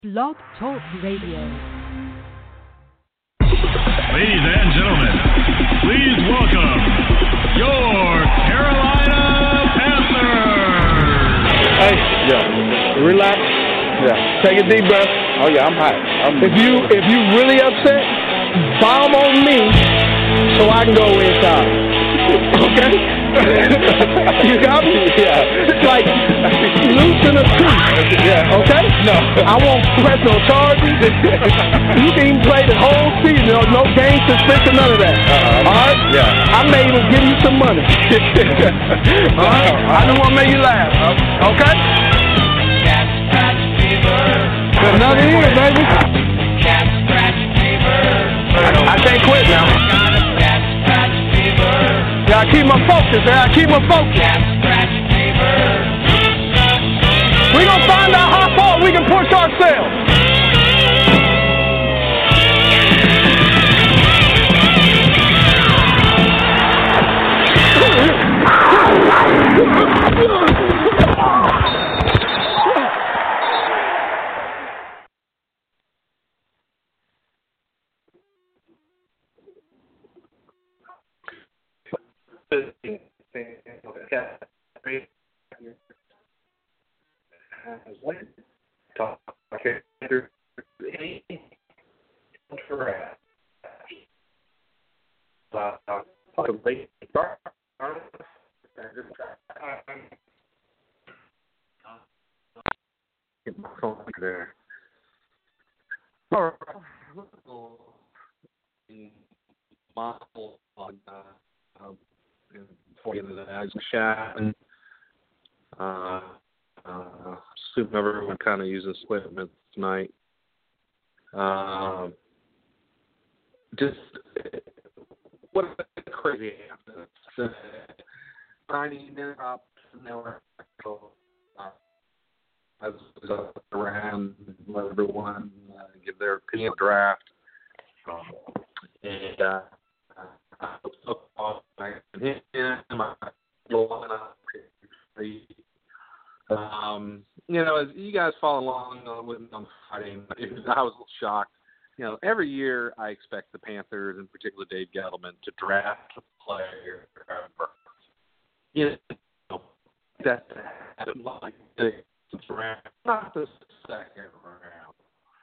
Blog Talk Radio. Ladies and gentlemen, please welcome your Carolina Panthers. Hey, yeah, relax. Yeah, take a deep breath. Oh yeah, I'm hot. If you really upset, bomb on me so I can go inside. Okay? You got me? Yeah. It's like loosen a truth. Yeah. Okay? No. I won't press no charges. You can even play the whole season. No game suspension, none of that. All right? Yeah. I may even give you some money. All right? I just want to make you laugh. Okay? Another year, baby. I can't quit now. Yeah, I keep my focus, man. I keep my focus. We gonna find out how far we can push ourselves. There. All right. Model on before you get into the shot and assume everyone kind of uses equipment tonight. Just what a crazy happens. Finding their options network. As around let everyone give their opinion draft. And you know, as you guys follow along with on Friday, I was a little shocked. You know, every year I expect the Panthers, in particular Dave Gettleman, to draft a player. You know, that happened like this round, not the second round.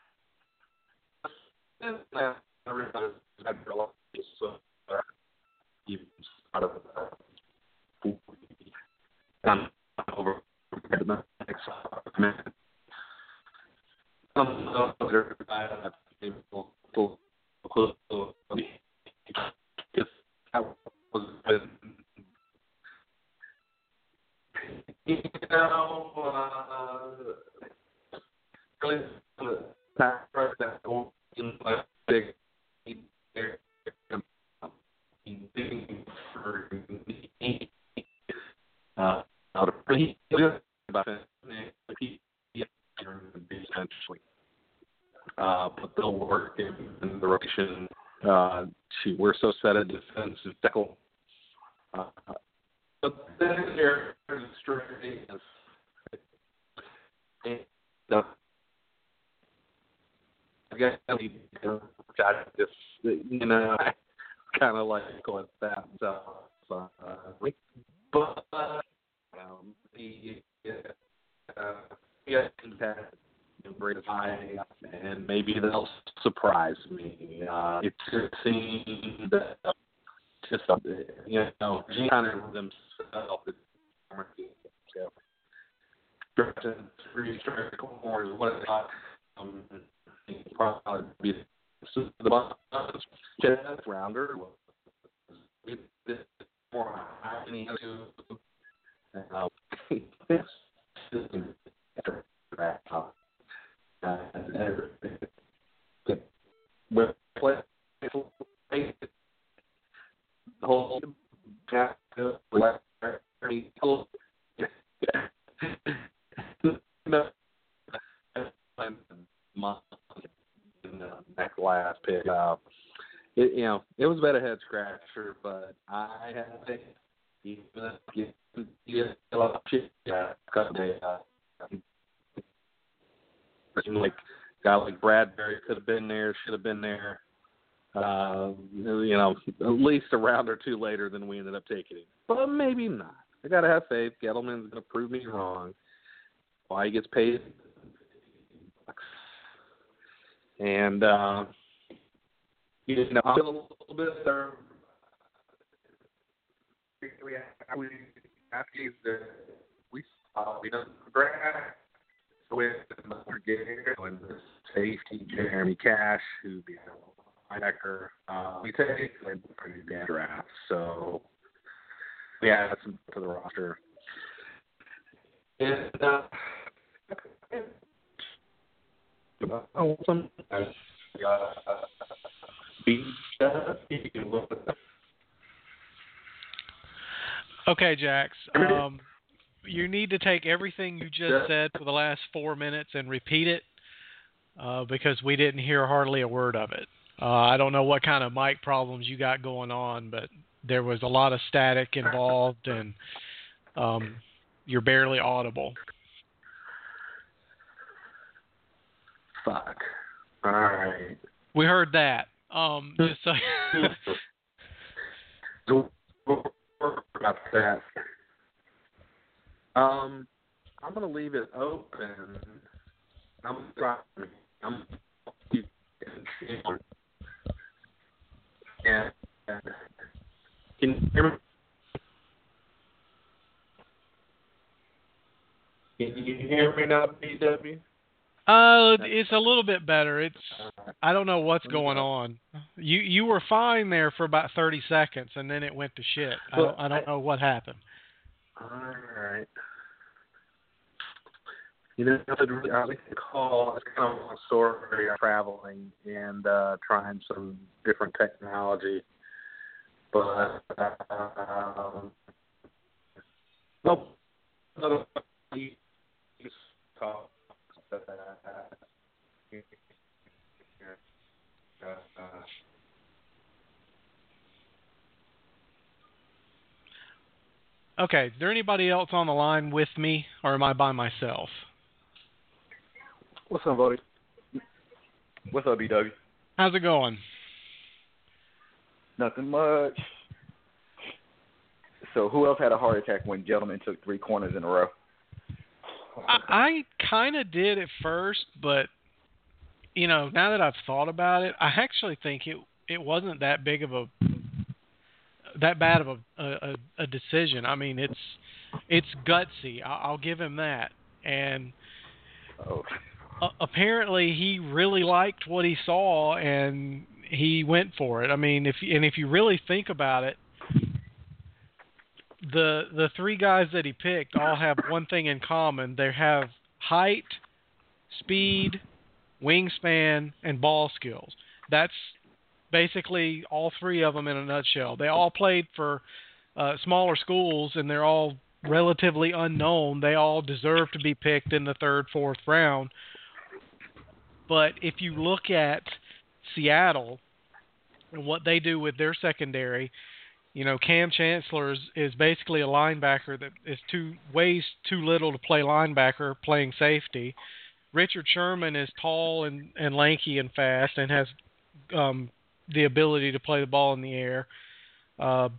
And I realized I realized even out of over compared to the next man. Really that won't like big for me. Pretty good about it. Essentially, but they'll work in the rotation. We're so set a defensive tackle. But then there's straight I guess this, you know, I kind of like going with that. So, but great high, and maybe they'll surprise me. It seems that just you know, Gene Hunter himself is three straight corners. What probably be the chest rounder more the whole that last pick. It was about a head scratcher, but I had to even like guy like Bradbury could have been there, should have been there. At least a round or two later than we ended up taking him. But maybe not. I got to have faith. Gettleman's going to prove me wrong. Why he gets paid. And, I feel a little bit there. We saw, Brad with another game and the safety, Jeremy Cash, who'd be a linebacker. We take a pretty bad draft. So, we added some to the roster. And, Okay, Jax. You need to take everything you just said for the last 4 minutes and repeat it because we didn't hear hardly a word of it. I don't know what kind of mic problems you got going on, but there was a lot of static involved, and you're barely audible. Fuck. All right. We heard that. Just so about that. I'm gonna leave it open. I'm and can you hear me? Can you hear me now, BW? It's a little bit better. I don't know what's going on. You were fine there for about 30 seconds, and then it went to shit. I don't know what happened. All right. I like to call. It's kind of a story of traveling and trying some different technology, but Okay, is there anybody else on the line with me, or am I by myself? What's up, buddy? What's up, BW? How's it going? Nothing much. So who else had a heart attack when Gentleman took 3 corners in a row? I kind of did at first, but, now that I've thought about it, I actually think it wasn't that bad of a decision. I mean, it's gutsy. I'll give him that. And apparently he really liked what he saw, and he went for it. I mean, if you really think about it, the 3 guys that he picked all have one thing in common. They have height, speed, wingspan, and ball skills. That's basically all 3 of them in a nutshell. They all played for smaller schools, and they're all relatively unknown. They all deserve to be picked in the 3rd, 4th round. But if you look at Seattle and what they do with their secondary, Cam Chancellor is basically a linebacker that weighs too little to play linebacker, playing safety. Richard Sherman is tall and lanky and fast and has the ability to play the ball in the air. I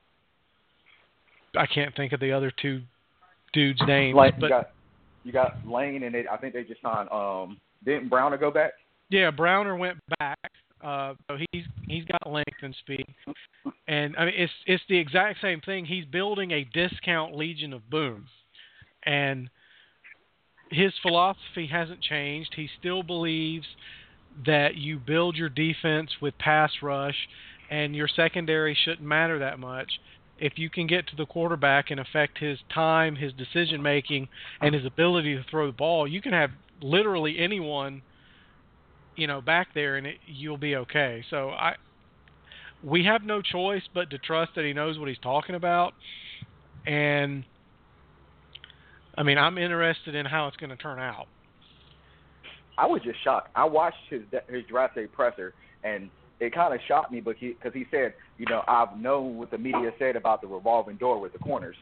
can't think of the other 2 dudes' names. But you got Lane, and I think they just signed. Didn't Browner go back? Yeah, Browner went back. So he's got length and speed, and I mean it's the exact same thing. He's building a discount Legion of Boom, and his philosophy hasn't changed. He still believes that you build your defense with pass rush, and your secondary shouldn't matter that much. If you can get to the quarterback and affect his time, his decision making, and his ability to throw the ball, you can have literally anyone back there, and you'll be okay. So we have no choice but to trust that he knows what he's talking about. And, I mean, I'm interested in how it's going to turn out. I was just shocked. I watched his draft day presser, and it kind of shocked me because he said, I've known what the media said about the revolving door with the corners.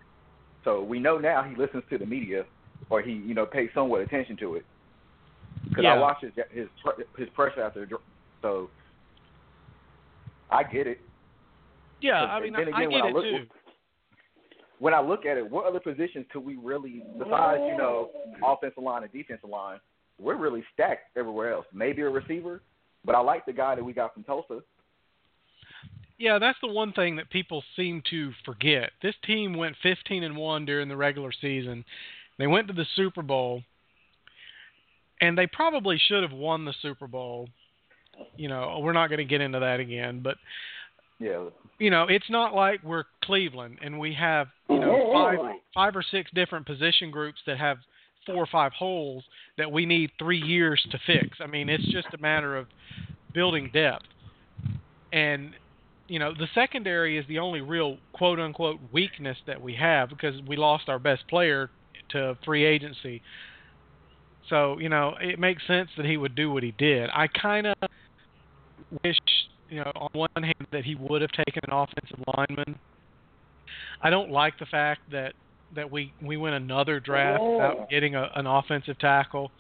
So we know now he listens to the media, or he, pays somewhat attention to it. Because I watched his pressure after, so I get it. Yeah, I mean, I get it too. When I look at it, what other positions could we really, besides, offensive line and defensive line, we're really stacked everywhere else. Maybe a receiver, but I like the guy that we got from Tulsa. Yeah, that's the one thing that people seem to forget. This team went 15-1 during the regular season. They went to the Super Bowl, and they probably should have won the Super Bowl. We're not going to get into that again, but yeah, it's not like we're Cleveland and we have, five or six different position groups that have 4 or 5 holes that we need 3 years to fix. I mean, it's just a matter of building depth. And, the secondary is the only real quote-unquote weakness that we have because we lost our best player to free agency. So, it makes sense that he would do what he did. I kind of wish, on one hand that he would have taken an offensive lineman. I don't like the fact that we went another draft without getting an offensive tackle.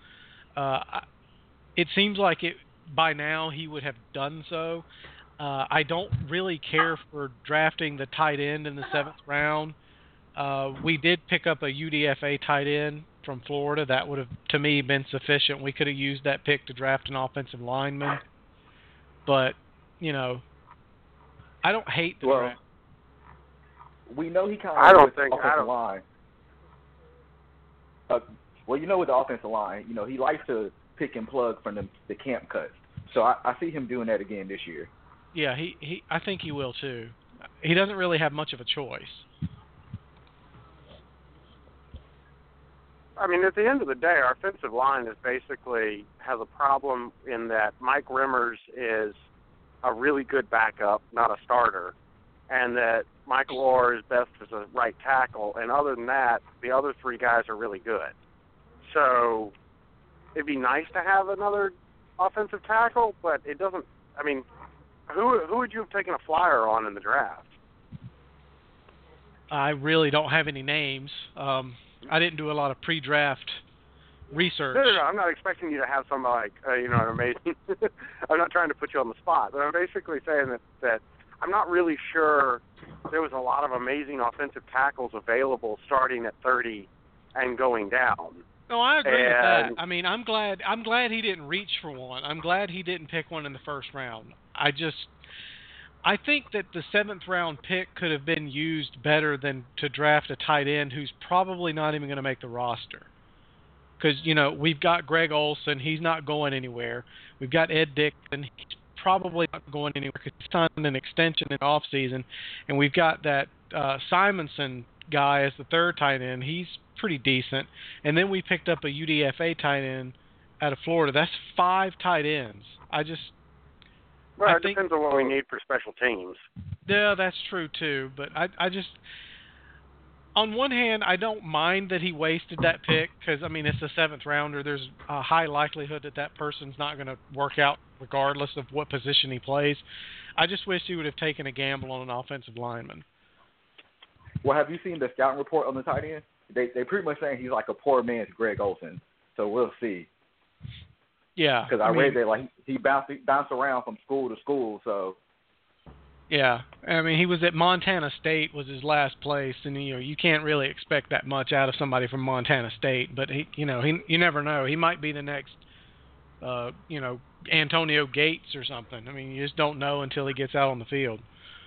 It seems like by now he would have done so. I don't really care for drafting the tight end in the 7th round. We did pick up a UDFA tight end from Florida. That would have, to me, been sufficient. We could have used that pick to draft an offensive lineman. But, I don't hate the draft. We know he kind of. I don't think offensive line. With the offensive line, he likes to pick and plug from the camp cuts. So I see him doing that again this year. Yeah, I think he will too. He doesn't really have much of a choice. I mean, at the end of the day, our offensive line is basically has a problem in that Mike Remmers is a really good backup, not a starter, and that Michael Orr is best as a right tackle. And other than that, the other 3 guys are really good. So it'd be nice to have another offensive tackle, but it doesn't. I mean, who would you have taken a flyer on in the draft? I really don't have any names. I didn't do a lot of pre-draft research. No. I'm not expecting you to have some like an amazing. I'm not trying to put you on the spot, but I'm basically saying that I'm not really sure there was a lot of amazing offensive tackles available starting at 30 and going down. No, I agree with that. I mean, I'm glad he didn't reach for one. I'm glad he didn't pick one in the first round. I think that the 7th round pick could have been used better than to draft a tight end who's probably not even going to make the roster. Because, we've got Greg Olsen. He's not going anywhere. We've got Ed Dixon. He's probably not going anywhere because he signed an extension in offseason. And we've got that Simonson guy as the 3rd tight end. He's pretty decent. And then we picked up a UDFA tight end out of Florida. That's 5 tight ends. Well, it depends on what we need for special teams. Yeah, that's true too. But I just, on one hand, I don't mind that he wasted that pick because, I mean, it's a 7th rounder. There's a high likelihood that person's not going to work out regardless of what position he plays. I just wish he would have taken a gamble on an offensive lineman. Well, have you seen the scouting report on the tight end? They pretty much saying he's like a poor man's Greg Olsen. So we'll see. Yeah, because I read that he bounced around from school to school. So yeah, I mean he was at Montana State was his last place, and you can't really expect that much out of somebody from Montana State. But he you never know. He might be the next Antonio Gates or something. I mean you just don't know until he gets out on the field.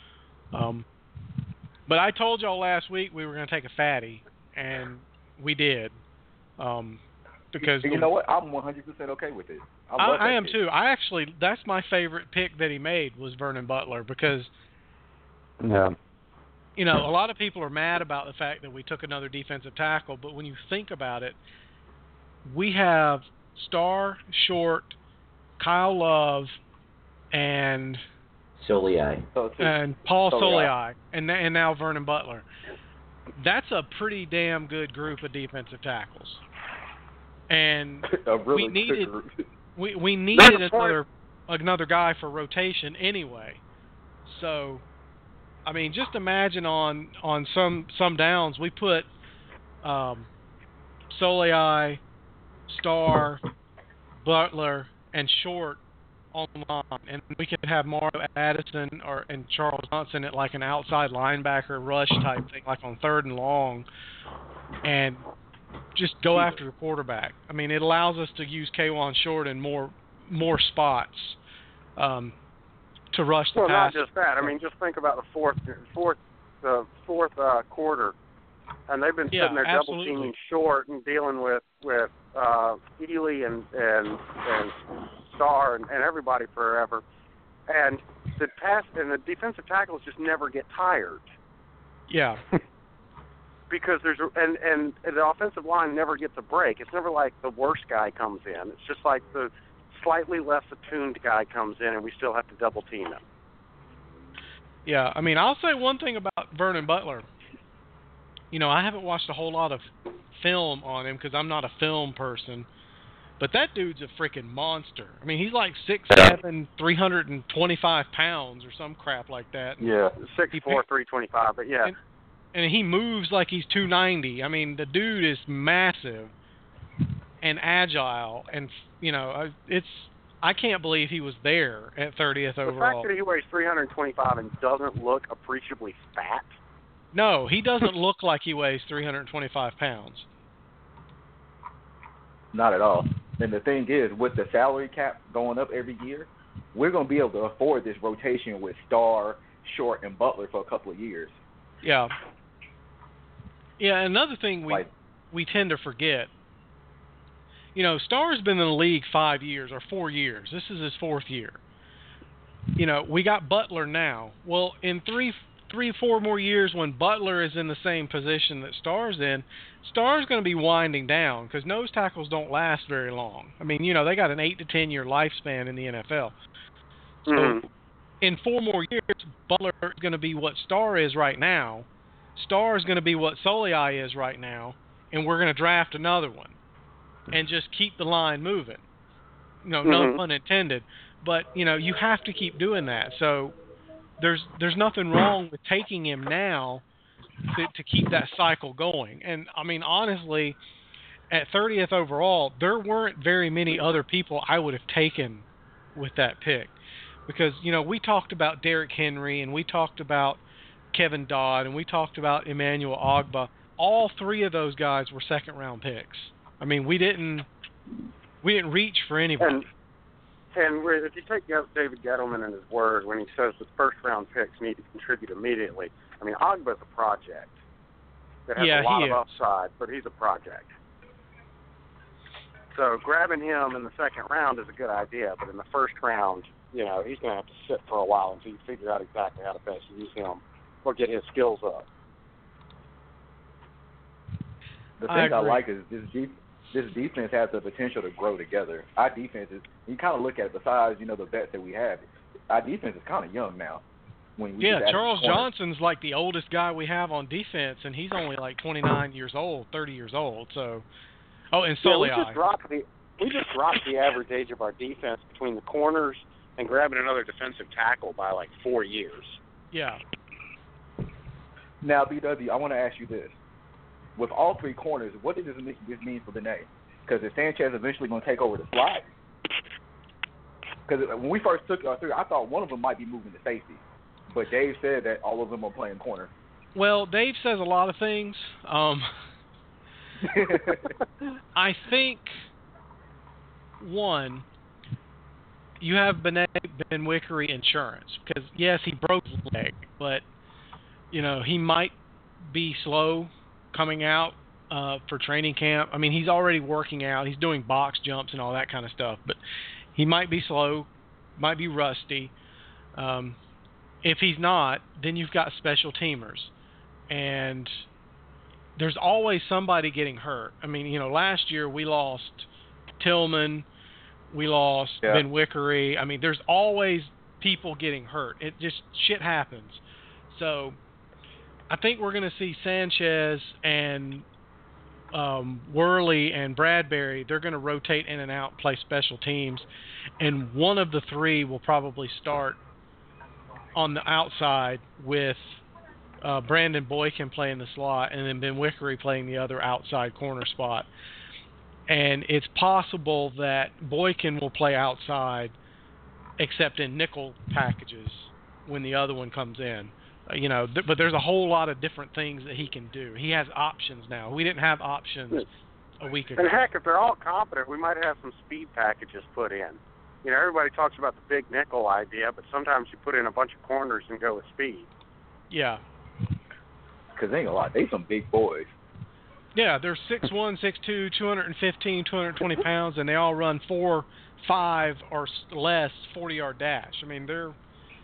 But I told y'all last week we were going to take a fatty, and we did. Because you know what? I'm 100% okay with it. I am too. That's my favorite pick that he made was Vernon Butler because, a lot of people are mad about the fact that we took another defensive tackle, but when you think about it, we have Starr, Short, Kyle Love, and Soliai. And Paul Soliai, and now Vernon Butler. That's a pretty damn good group of defensive tackles. And we needed another guy for rotation anyway. So, I mean, just imagine on some downs we put Soliai, Starr, Butler, and Short on the line, and we could have Mario Addison and Charles Johnson at like an outside linebacker rush type thing, like on 3rd and long, and just go after the quarterback. I mean, it allows us to use Kawann Short in more spots to rush the well, pass. Not just that. I mean, just think about the fourth quarter, and they've been sitting there double teaming Short and dealing with Ely and Starr and everybody forever, and the defensive tackles just never get tired. Yeah. Because and the offensive line never gets a break. It's never like the worst guy comes in. It's just like the slightly less attuned guy comes in, and we still have to double team him. Yeah, I mean, I'll say one thing about Vernon Butler. You know, I haven't watched a whole lot of film on him because I'm not a film person, but that dude's a freaking monster. I mean, he's like 6'7", 325 pounds or some crap like that. Yeah, 6'4", 325, but yeah. And he moves like he's 290. I mean, the dude is massive and agile, and you know, I can't believe he was there at 30th overall. The fact that he weighs 325 and doesn't look appreciably fat. No, he doesn't look like he weighs 325 pounds. Not at all. And the thing is, with the salary cap going up every year, we're going to be able to afford this rotation with Starr, Short, and Butler for a couple of years. Yeah. Yeah, another thing we tend to forget, you know, Starr's been in the league 5 years or 4 years. This is his 4th year. You know, we got Butler now. Well, in 3-4 more years when Butler is in the same position that Starr's in, Starr's going to be winding down because nose tackles don't last very long. I mean, you know, they got an 8 to 10 year lifespan in the NFL. So in 4 more years, Butler is going to be what Starr is right now. Starr is going to be what Soliai is right now, and we're going to draft another one and just keep the line moving. You know, no pun intended, but you know, you have to keep doing that. So there's nothing wrong with taking him now to keep that cycle going. And I mean, honestly, at 30th overall, there weren't very many other people I would have taken with that pick, because you know, we talked about Derrick Henry and we talked about Kevin Dodd and we talked about Emmanuel Ogbah. All 3 of those guys were 2nd round picks. I mean, we didn't reach for anybody. And if you take David Gettleman and his word when he says the 1st round picks need to contribute immediately, I mean, Ogbah's a project that has a lot of upside, but he's a project. So grabbing him in the 2nd round is a good idea, but in the 1st round, you know, he's going to have to sit for a while until you figure out exactly how to best use him or get his skills up. The thing I like is this defense has the potential to grow together. Our defense is, you kind of look at it, besides, you know, the vets that we have, our defense is kind of young now. Charles Johnson's like the oldest guy we have on defense, and he's only like 29 years old, 30 years old. So, and Soliai. We just dropped the average age of our defense between the corners and grabbing another defensive tackle by like 4 years. Yeah. Now, BW, I want to ask you this. With all 3 corners, what does this mean for Benet? Because is Sanchez eventually going to take over the slot? Because when we first took our 3, I thought one of them might be moving to safety. But Dave said that all of them are playing corner. Well, Dave says a lot of things. I think, one, you have Benet Benwickery insurance. Because, yes, he broke his leg, but, you know, he might be slow coming out for training camp. I mean, he's already working out. He's doing box jumps and all that kind of stuff. But he might be slow, might be rusty. If he's not, then you've got special teamers. And there's always somebody getting hurt. I mean, you know, last year we lost Tillman. We lost Benwickery. I mean, there's always people getting hurt. It just, shit happens. So I think we're going to see Sanchez and Worley and Bradbury. They're going to rotate in and out, play special teams, and one of the 3 will probably start on the outside with Brandon Boykin playing the slot and then Benwickery playing the other outside corner spot. And it's possible that Boykin will play outside, except in nickel packages when the other one comes in. But there's a whole lot of different things that he can do. He has options now. We didn't have options a week ago. And heck, if they're all competent, we might have some speed packages put in. Everybody talks about the big nickel idea, but sometimes you put in a bunch of corners and go with speed. Yeah. Because they ain't a lot. They some big boys. Yeah, they're 6'1", 6'2", 215, 220 pounds, and they all run 4.5 or less 40-yard dash. I mean, they're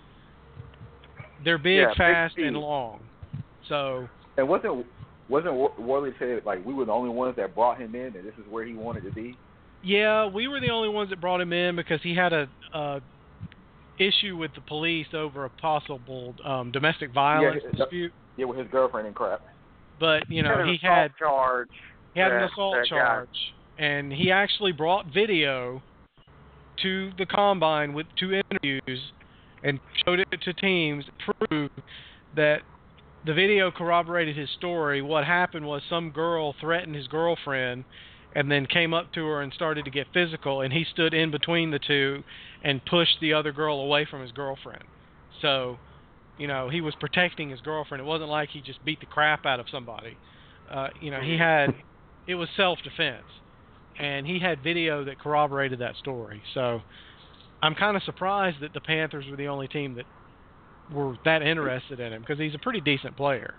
big, fast, big and long. So. And wasn't Worley said like we were the only ones that brought him in, and this is where he wanted to be? Yeah, we were the only ones that brought him in because he had a issue with the police over a possible domestic violence dispute. Yeah, with his girlfriend and crap. But he had an assault charge, and he actually brought video to the combine with 2 interviews and showed it to teams to prove that the video corroborated his story. What happened was some girl threatened his girlfriend and then came up to her and started to get physical, and he stood in between the two and pushed the other girl away from his girlfriend. So, he was protecting his girlfriend. It wasn't like he just beat the crap out of somebody. It was self-defense, and he had video that corroborated that story. So I'm kind of surprised that the Panthers were the only team that were that interested in him because he's a pretty decent player.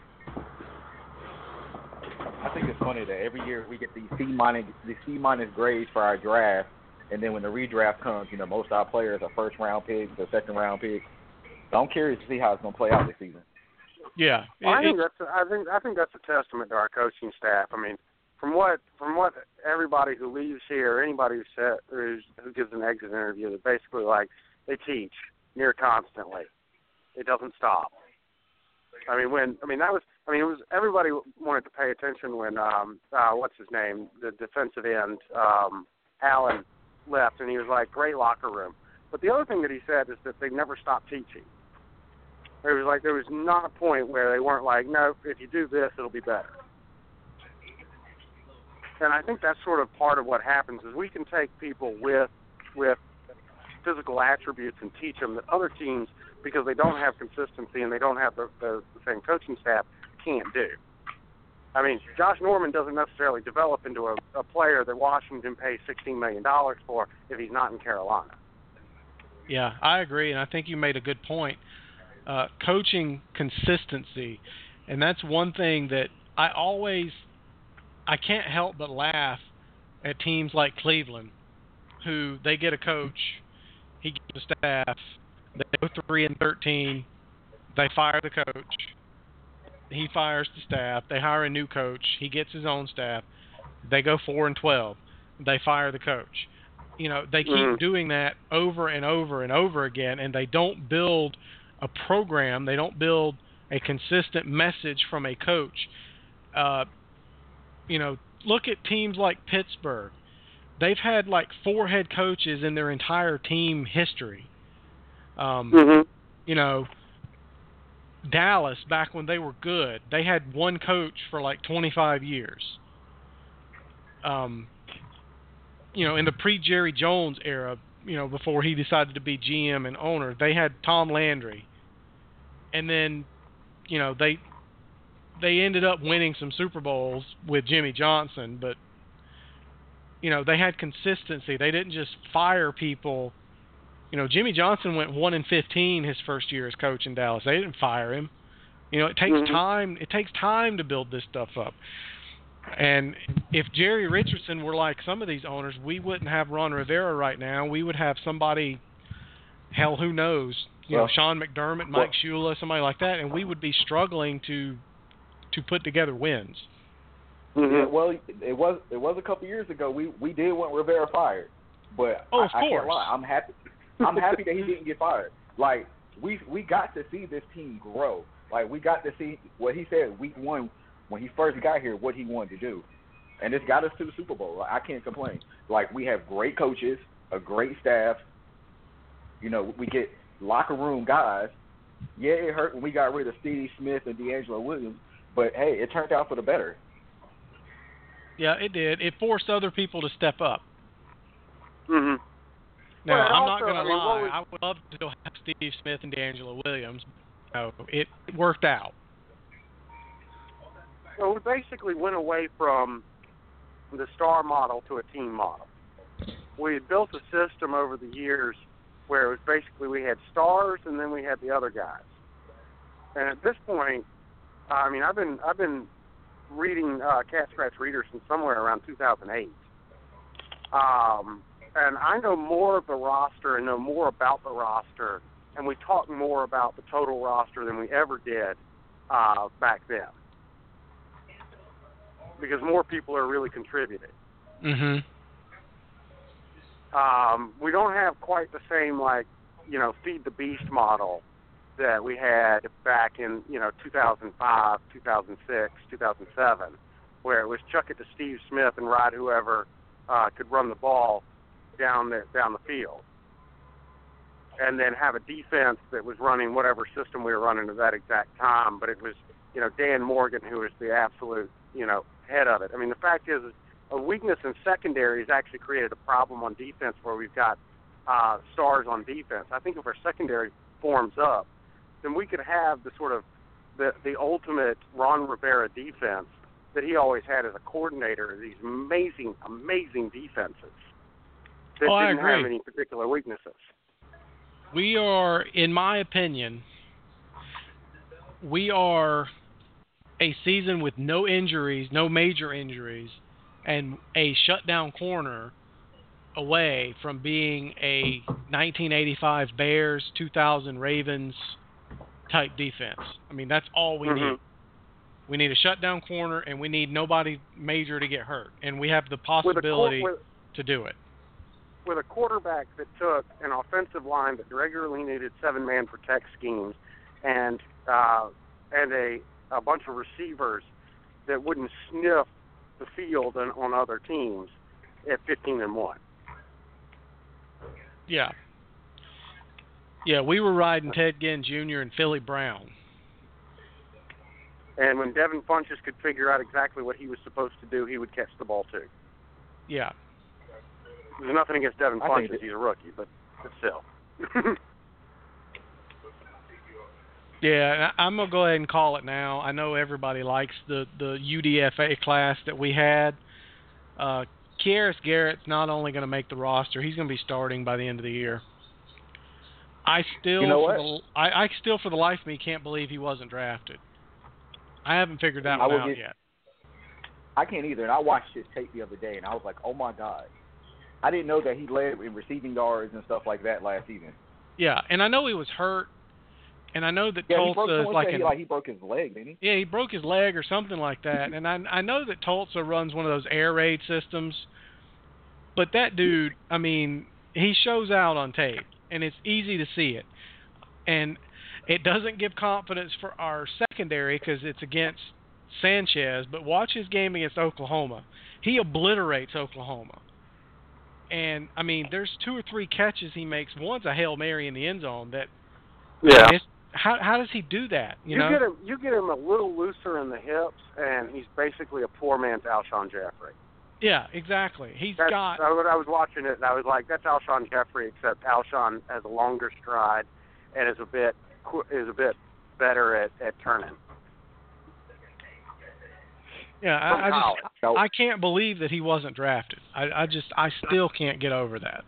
I think it's funny that every year we get these C- grades for our draft, and then when the redraft comes, most of our players are first-round picks or second-round picks. So I'm curious to see how it's going to play out this season. Yeah, I think that's a testament to our coaching staff. I mean, from what everybody who leaves here, anybody who gives an exit interview, they're basically like they teach near constantly. It doesn't stop. It was everybody wanted to pay attention when what's his name, the defensive end, Allen left, and he was like, great locker room. But the other thing that he said is that they never stopped teaching. There was not a point where they weren't like, no, if you do this, it'll be better. And I think that's sort of part of what happens is we can take people with physical attributes and teach them that other teams, because they don't have consistency and they don't have the same coaching staff, can't do. I mean, Josh Norman doesn't necessarily develop into a player that Washington pays $16 million for if he's not in Carolina. Yeah, I agree, and I think you made a good point. Coaching consistency, and that's one thing that I can't help but laugh at teams like Cleveland, who they get a coach, he gets a staff, they go 3-13, they fire the coach, he fires the staff, they hire a new coach, he gets his own staff, they go 4-12, they fire the coach. They keep doing that over and over and over again, and they don't build a program. They don't build a consistent message from a coach. Look at teams like Pittsburgh. They've had like 4 head coaches in their entire team history. Dallas, back when they were good, they had one coach for like 25 years. In the pre-Jerry Jones era, before he decided to be GM and owner, they had Tom Landry. And then, they ended up winning some Super Bowls with Jimmy Johnson, but, they had consistency. They didn't just fire people. Jimmy Johnson went 1-15 his first year as coach in Dallas. They didn't fire him. It takes time. It takes time to build this stuff up. And if Jerry Richardson were like some of these owners, we wouldn't have Ron Rivera right now. We would have somebody, hell, who knows, Sean McDermott, Mike Shula, somebody like that, and we would be struggling to put together wins. Yeah, well, it was a couple years ago. We did want Rivera fired, but of course, I can't lie. I'm happy that he didn't get fired. Like we got to see this team grow. Like we got to see what he said week 1. When he first got here, what he wanted to do. And it's got us to the Super Bowl. I can't complain. Like, we have great coaches, a great staff. We get locker room guys. Yeah, it hurt when we got rid of Stevie Smith and D'Angelo Williams, but, hey, it turned out for the better. Yeah, it did. It forced other people to step up. Mm-hmm. Now, Well, I'm also, not going to lie. what I would love to still have Steve Smith and D'Angelo Williams. It worked out. Well, we basically went away from the star model to a team model. We had built a system over the years where it was basically we had stars and then we had the other guys. And at this point, I mean, I've been reading Cat Scratch Reader since somewhere around 2008. And I know more of the roster and know more about the roster, and we talk more about the total roster than we ever did back then. Because more people are really contributing. Mm-hmm. We don't have quite the same, feed the beast model that we had back in, 2005, 2006, 2007, where it was chuck it to Steve Smith and ride whoever could run the ball down the field. And then have a defense that was running whatever system we were running at that exact time. But it was, Dan Morgan who was the absolute, head of it. I mean, the fact is a weakness in secondary has actually created a problem on defense where we've got stars on defense. I think if our secondary forms up, then we could have the sort of the ultimate Ron Rivera defense that he always had as a coordinator, these amazing, amazing defenses that didn't have any particular weaknesses. We are, in my opinion, a season with no injuries, no major injuries, and a shutdown corner away from being a 1985 Bears, 2000 Ravens type defense. I mean, that's all we need. We need a shutdown corner, and we need nobody major to get hurt. And we have the possibility to do it. With a quarterback that took an offensive line that regularly needed 7-man protect schemes and a bunch of receivers that wouldn't sniff the field on other teams at 15-1. Yeah. Yeah, we were riding Ted Ginn Jr. and Philly Brown. And when Devin Funchess could figure out exactly what he was supposed to do, he would catch the ball too. Yeah. There's nothing against Devin Funchess. He's a rookie, but still. Yeah, I'm going to go ahead and call it now. I know everybody likes the UDFA class that we had. Kieris Garrett's not only going to make the roster, he's going to be starting by the end of the year. I still, for the life of me, can't believe he wasn't drafted. I haven't figured that one out yet. I can't either, and I watched his tape the other day, and I was like, oh, my God. I didn't know that he led in receiving yards and stuff like that last season. Yeah, and I know he was hurt, and I know that Tulsa is he broke his leg, didn't he? Yeah, he broke his leg or something like that, and I know that Tulsa runs one of those air raid systems, but that dude, I mean, he shows out on tape, and it's easy to see it, and it doesn't give confidence for our secondary because it's against Sanchez, but watch his game against Oklahoma. He obliterates Oklahoma. And, I mean, there's 2 or 3 catches he makes. One's a Hail Mary in the end zone. How does he do that? You get him a little looser in the hips, and he's basically a poor man's Alshon Jeffrey. Yeah, exactly. I was watching it, and I was like, that's Alshon Jeffrey, except Alshon has a longer stride and is a bit better at turning. Yeah, I can't believe that he wasn't drafted. I still can't get over that.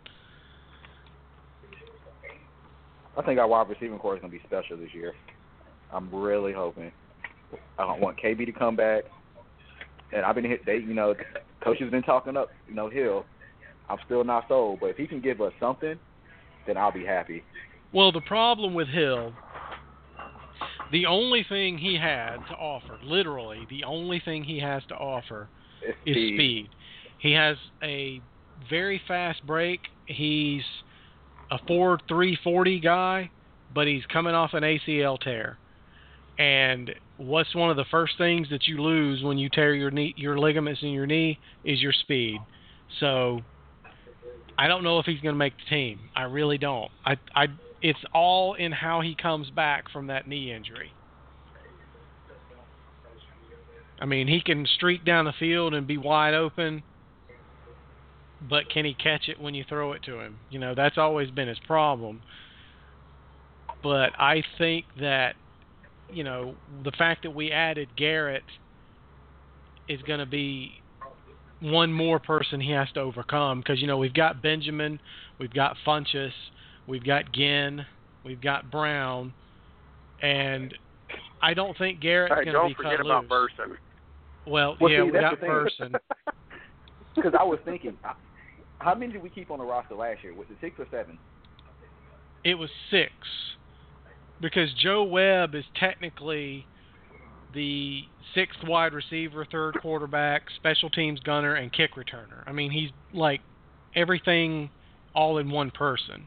I think our wide receiving core is going to be special this year. I'm really hoping. I don't want KB to come back, and I've been coach has been talking up, Hill. I'm still not sold, but if he can give us something, then I'll be happy. Well, the problem with Hill, the only thing he had to offer, literally the only thing he has to offer is speed. He has a very fast break. He's a 4.3 40 guy, but he's coming off an ACL tear. And what's one of the first things that you lose when you tear your ligaments in your knee is your speed. So I don't know if he's going to make the team. I really don't. It's all in how he comes back from that knee injury. I mean, he can streak down the field and be wide open, but can he catch it when you throw it to him? You know, that's always been his problem. But I think that, you know, the fact that we added Garrett is going to be one more person he has to overcome because, you know, we've got Benjamin, we've got Funchess, we've got Ginn, we've got Brown, and I don't think Garrett's going to be cut loose. Don't forget about Burson. Well, see, we that's got the thing. Burson. Because I was thinking, how many did we keep on the roster last year? Was it 6 or 7? It was 6 because Joe Webb is technically the 6th wide receiver, 3rd quarterback, special teams gunner, and kick returner. I mean, he's like everything all in one person.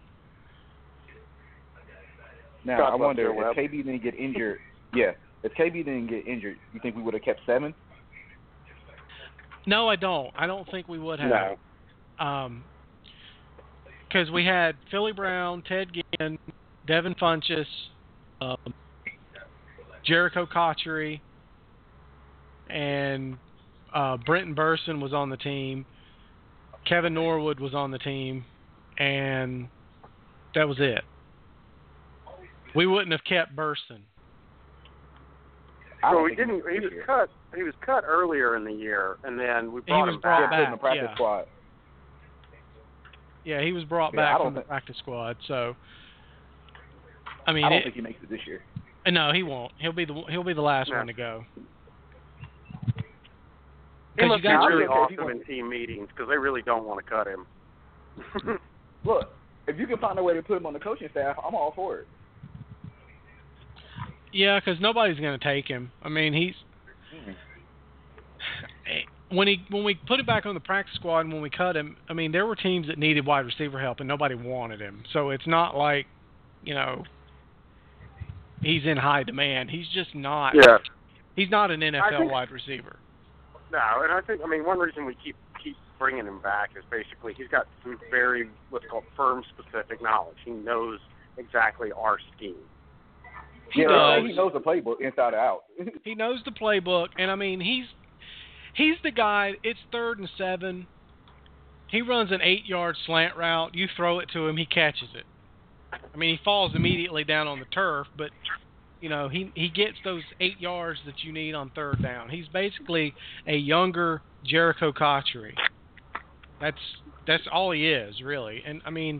Now, I wonder, if KB didn't get injured, if KB didn't get injured, you think we would have kept 7? No, I don't. I don't think we would have. No. Because we had Philly Brown, Ted Ginn, Devin Funchess, Jericho Cotchery, and Brenton Burson was on the team. Kevin Norwood was on the team, and that was it. We wouldn't have kept Burson. So we didn't. He was cut. He was cut earlier in the year, and then we brought him back. In the practice squad. Yeah, he was brought back from the practice squad. So, I mean, I don't think he makes it this year. No, he won't. He'll be the last one to go. He must be really awesome in team meetings because they really don't want to cut him. Look, if you can find a way to put him on the coaching staff, I'm all for it. Yeah, because nobody's going to take him. I mean, he's when we put him back on the practice squad and when we cut him, I mean, there were teams that needed wide receiver help and nobody wanted him. So it's not like, you know, he's in high demand. He's just not. Yeah. He's not an NFL wide receiver. No, and I think, I mean, one reason we keep bringing him back is basically he's got some very, what's called firm-specific knowledge. He knows exactly our scheme. He knows the playbook inside out. He knows the playbook, and I mean, he's the guy. It's 3rd and 7. He runs an 8-yard slant route. You throw it to him, he catches it. I mean, he falls immediately down on the turf, but you know, he gets those 8 yards that you need on 3rd down. He's basically a younger Jericho Cotchery. That's all he is, really. And I mean,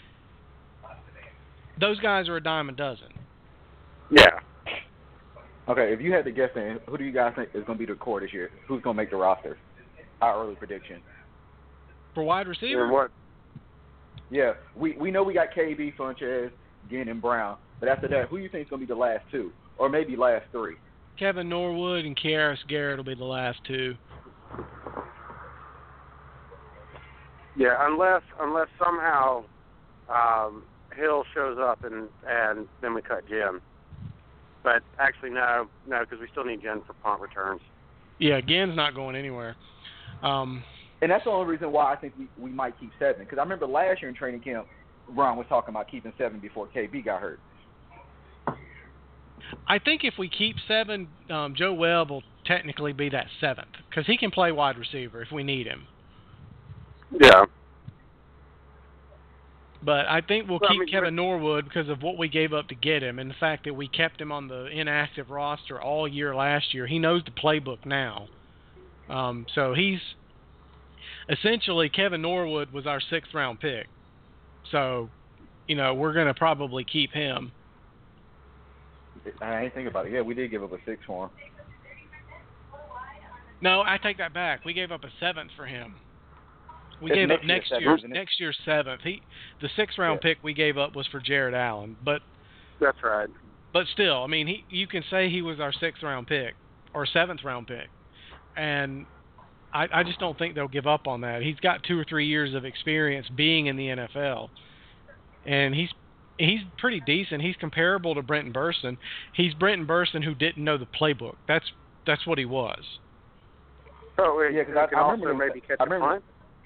those guys are a dime a dozen. Yeah. Okay, if you had to guess, then, who do you guys think is going to be the core this year? Who's going to make the roster? Our early prediction. For wide receiver? Or what? Yeah, we know we got KB, Funchess, Ginn, and Brown. But after that, who do you think is going to be the last 2? Or maybe last 3? Kevin Norwood and Kieras Garrett will be the last 2. Yeah, unless somehow Hill shows up and then we cut Ginn. But actually, no, because we still need Ginn for punt returns. Yeah, Ginn's not going anywhere. And that's the only reason why I think we might keep 7. Because I remember last year in training camp, Ron was talking about keeping 7 before KB got hurt. I think if we keep 7, Joe Webb will technically be that 7th because he can play wide receiver if we need him. Yeah. But I think we'll keep Kevin Norwood because of what we gave up to get him and the fact that we kept him on the inactive roster all year last year. He knows the playbook now. So he's essentially Kevin Norwood was our 6th round pick. So, you know, we're going to probably keep him. I ain't think about it. Yeah, we did give up a 6 for him. No, I take that back. We gave up a 7th for him. We gave up next year's 7th. The 6th round pick we gave up was for Jared Allen, but that's right. But still, I mean, you can say he was our 6th round pick or 7th round pick, and I just don't think they'll give up on that. He's got 2 or 3 years of experience being in the NFL, and he's pretty decent. He's comparable to Brenton Burson. He's Brenton Burson who didn't know the playbook. That's what he was. Oh yeah, because I remember maybe catch a punt.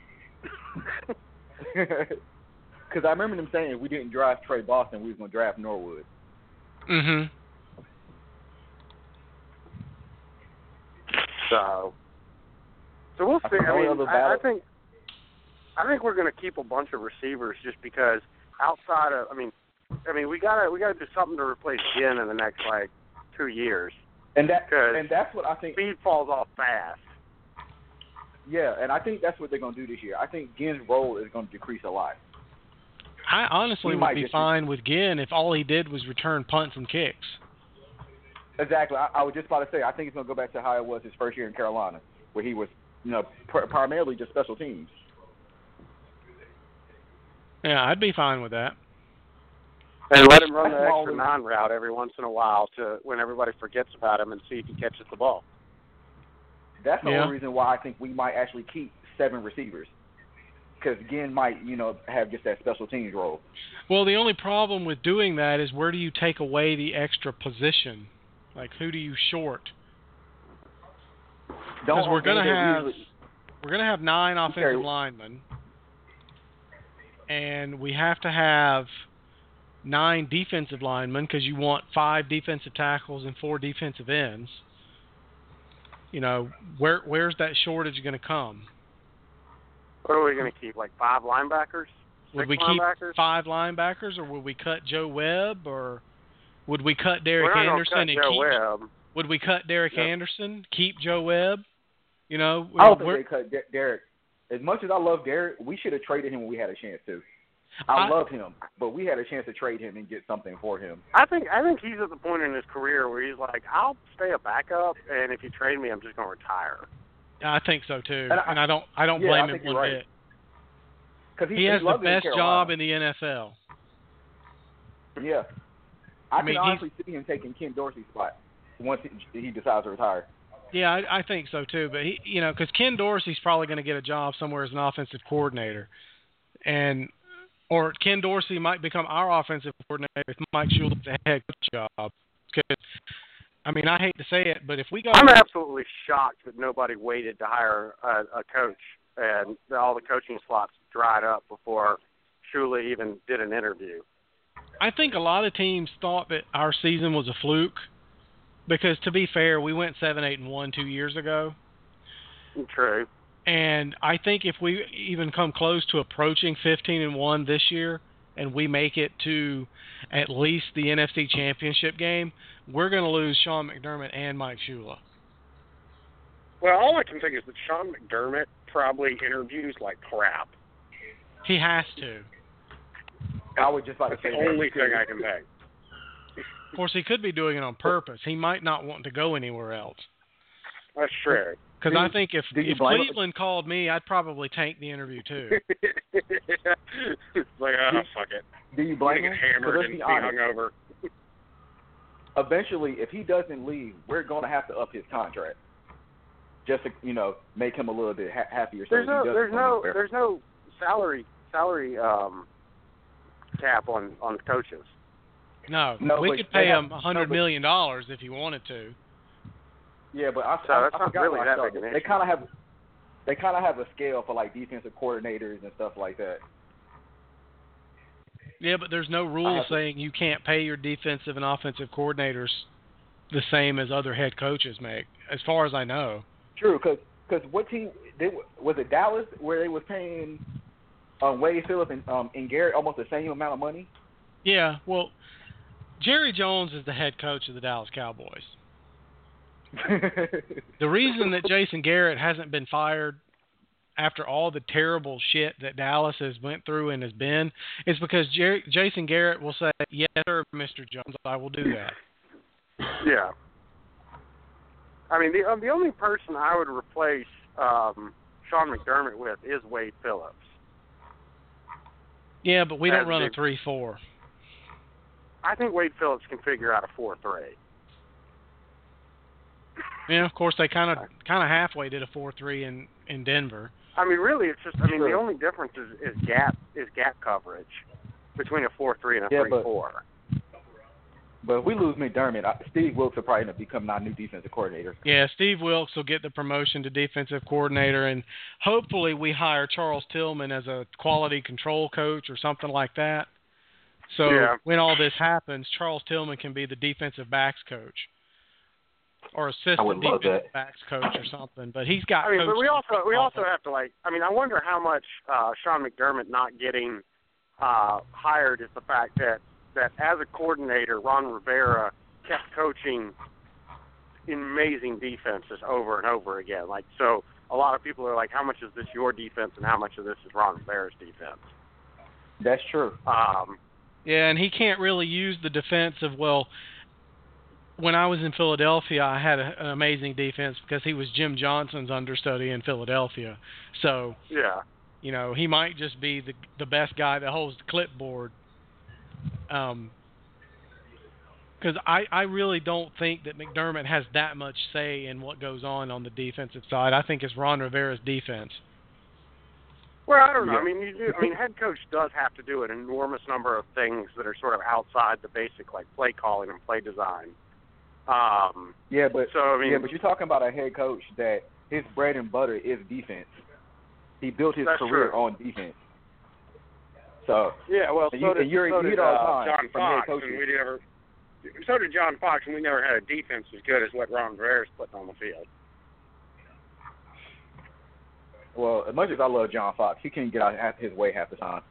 Because I remember them saying if we didn't draft Trey Boston, we was going to draft Norwood. Mm-hmm. So we'll see. I think we're going to keep a bunch of receivers just because outside of we gotta do something to replace Ginn in the next 2 years. And that's what I think. Speed falls off fast. Yeah, and I think that's what they're going to do this year. I think Ginn's role is going to decrease a lot. I honestly would be fine with Ginn if all he did was return punts and kicks. Exactly. I was just about to say, I think it's going to go back to how it was his first year in Carolina, where he was, primarily just special teams. Yeah, I'd be fine with that. And let him run the extra 9 route every once in a while to when everybody forgets about him and see if he catches the ball. That's the only reason why I think we might actually keep 7 receivers. Because Ginn might, have just that special teams role. Well, the only problem with doing that is where do you take away the extra position? Who do you short? Because we're going to have 9 offensive linemen, and we have to have 9 defensive linemen because you want 5 defensive tackles and 4 defensive ends. Where's that shortage going to come? What are we going to keep? 5 linebackers? Would we keep 5 linebackers, or would we cut Joe Webb, or would we cut Derek Anderson and keep? Webb. Would we cut Derek Anderson, keep Joe Webb? I don't think they cut Derek. As much as I love Derek, we should have traded him when we had a chance to. I love him, but we had a chance to trade him and get something for him. I think he's at the point in his career where he's like, I'll stay a backup, and if you trade me, I'm just going to retire. I think so too, and I don't blame him one bit. Because he has the best job in the NFL. Yeah, I can honestly see him taking Ken Dorsey's spot once he decides to retire. Yeah, I think so too. But because Ken Dorsey's probably going to get a job somewhere as an offensive coordinator, or Ken Dorsey might become our offensive coordinator if Mike Shula's the head coach job. Because I hate to say it, but if we go, I'm absolutely shocked that nobody waited to hire a coach, and all the coaching slots dried up before Shula even did an interview. I think a lot of teams thought that our season was a fluke because, to be fair, we went 7-8-1 2 years ago. True. And I think if we even come close to approaching 15-1 this year, and we make it to at least the NFC Championship game, we're going to lose Sean McDermott and Mike Shula. Well, all I can think is that Sean McDermott probably interviews like crap. He has to. I would just like to say that's the only thing I can think. Of course, he could be doing it on purpose. He might not want to go anywhere else. That's true. Because I think if Cleveland called me, I'd probably tank the interview too. It's like, fuck it. Do you blame him? Get hammered and be hungover. Eventually, if he doesn't leave, we're going to have to up his contract, just to make him a little bit happier. There's no salary cap on coaches. No, we could pay him $100 million if he wanted to. Yeah, but I forgot really that big an issue. They kind of have a scale for defensive coordinators and stuff like that. Yeah, but there's no rule saying you can't pay your defensive and offensive coordinators the same as other head coaches make, as far as I know. True, because what team was it? Dallas, where they was paying Wade Phillips and Garrett almost the same amount of money? Yeah, well, Jerry Jones is the head coach of the Dallas Cowboys. The reason that Jason Garrett hasn't been fired after all the terrible shit that Dallas has went through and has been is because Jason Garrett will say, yes, sir, Mr. Jones, I will do that. Yeah. The only person I would replace Sean McDermott with is Wade Phillips. Yeah, but we don't run a 3-4. I think Wade Phillips can figure out a 4-3. Yeah, of course they kind of halfway did a 4-3 in Denver. Really, it's just the only difference is gap coverage between a 4-3 and a 3-4. But if we lose McDermott, Steve Wilks will probably become our new defensive coordinator. Yeah, Steve Wilks will get the promotion to defensive coordinator, and hopefully we hire Charles Tillman as a quality control coach or something like that. So when all this happens, Charles Tillman can be the defensive backs coach. or I would assistant love defensive that. backs coach or something. But he's got. I mean, but we coaching also have to I wonder how much Sean McDermott not getting hired is the fact that as a coordinator, Ron Rivera kept coaching amazing defenses over and over again. Like, so a lot of people are like, how much is this your defense and how much of this is Ron Rivera's defense? That's true. Yeah, and he can't really use the defense of, well, when I was in Philadelphia, I had an amazing defense because he was Jim Johnson's understudy in Philadelphia. So, yeah, you know, he might just be the best guy that holds the clipboard. Because I really don't think that McDermott has that much say in what goes on the defensive side. I think it's Ron Rivera's defense. Well, I don't know. I mean, head coach does have to do an enormous number of things that are sort of outside the basic, like play calling and play design. But but you're talking about a head coach that his bread and butter is defense. He built his career on defense. So yeah, well, so did John Fox, and so did John Fox, and we never had a defense as good as what Ron Rivera's putting on the field. Well, as much as I love John Fox, he can't get out his way half the time.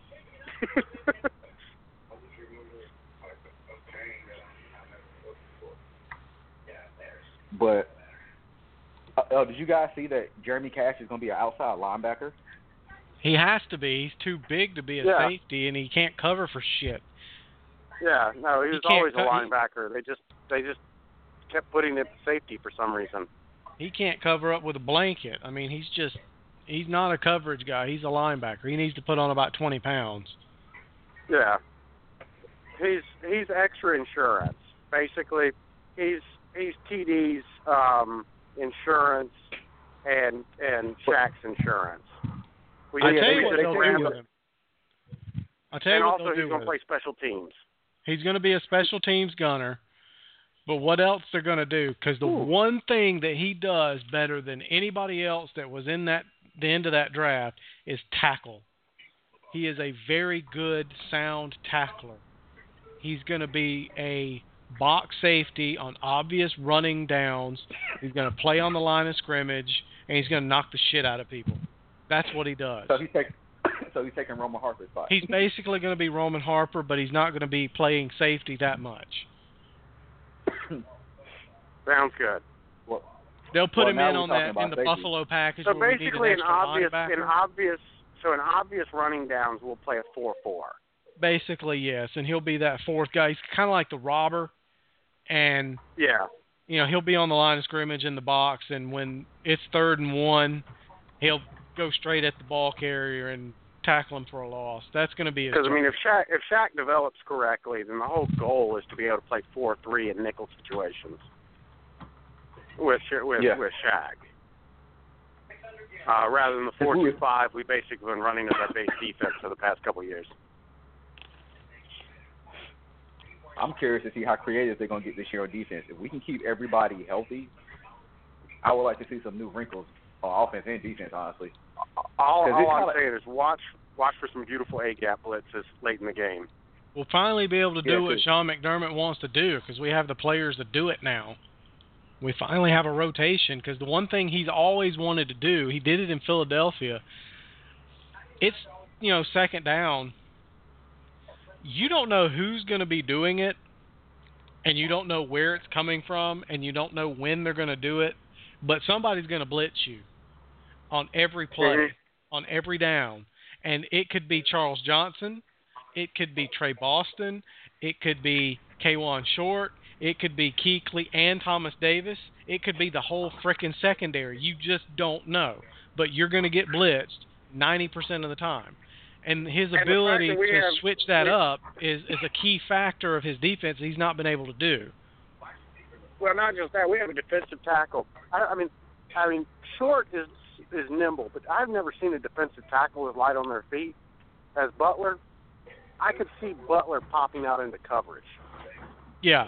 But did you guys see that Jeremy Cash is going to be an outside linebacker? He has to be. He's too big to be a safety, and he can't cover for shit. Yeah, no, he was always a linebacker. They just kept putting him at safety for some reason. He can't cover up with a blanket. I mean, he's not a coverage guy. He's a linebacker. He needs to put on about 20 pounds. Yeah. He's extra insurance. Basically, he's TD's insurance and Shaq's insurance. I'll tell you what they'll do with him. And also he's going to play special teams. He's going to be a special teams gunner. But what else they're going to do? Because the one thing that he does better than anybody else that was in the end of that draft is tackle. He is a very good, sound tackler. He's going to be a box safety on obvious running downs. He's going to play on the line of scrimmage, and he's going to knock the shit out of people. That's what he does. So he's taking Roman Harper's spot. He's basically going to be Roman Harper, but he's not going to be playing safety that much. Sounds good. They'll put him in the Buffalo package. So basically, an obvious running downs will play a 4-4. Basically, yes, and he'll be that fourth guy. He's kind of like the robber, and he'll be on the line of scrimmage in the box, and when it's 3rd and 1, he'll go straight at the ball carrier and tackle him for a loss. That's going to be his job. Because, I mean, if Shaq develops correctly, then the whole goal is to be able to play 4-3 in nickel situations with Shaq. Rather than the 4-2-5 we basically been running as our base defense for the past couple of years. I'm curious to see how creative they're going to get this year on defense. If we can keep everybody healthy, I would like to see some new wrinkles on offense and defense, honestly. All I'm saying is watch for some beautiful A-gap blitzes late in the game. We'll finally be able to do what Sean McDermott wants to do because we have the players to do it now. We finally have a rotation because the one thing he's always wanted to do, he did it in Philadelphia. It's, second down. You don't know who's going to be doing it, and you don't know where it's coming from, and you don't know when they're going to do it, but somebody's going to blitz you on every play, on every down. And it could be Charles Johnson. It could be Trey Boston. It could be K'Wan Short. It could be Kuechly and Thomas Davis. It could be the whole frickin' secondary. You just don't know. But you're going to get blitzed 90% of the time. And his ability to switch that up is a key factor of his defense he's not been able to do. Well, not just that. We have a defensive tackle. I mean, Short is nimble, but I've never seen a defensive tackle as light on their feet as Butler. I could see Butler popping out into coverage. Yeah.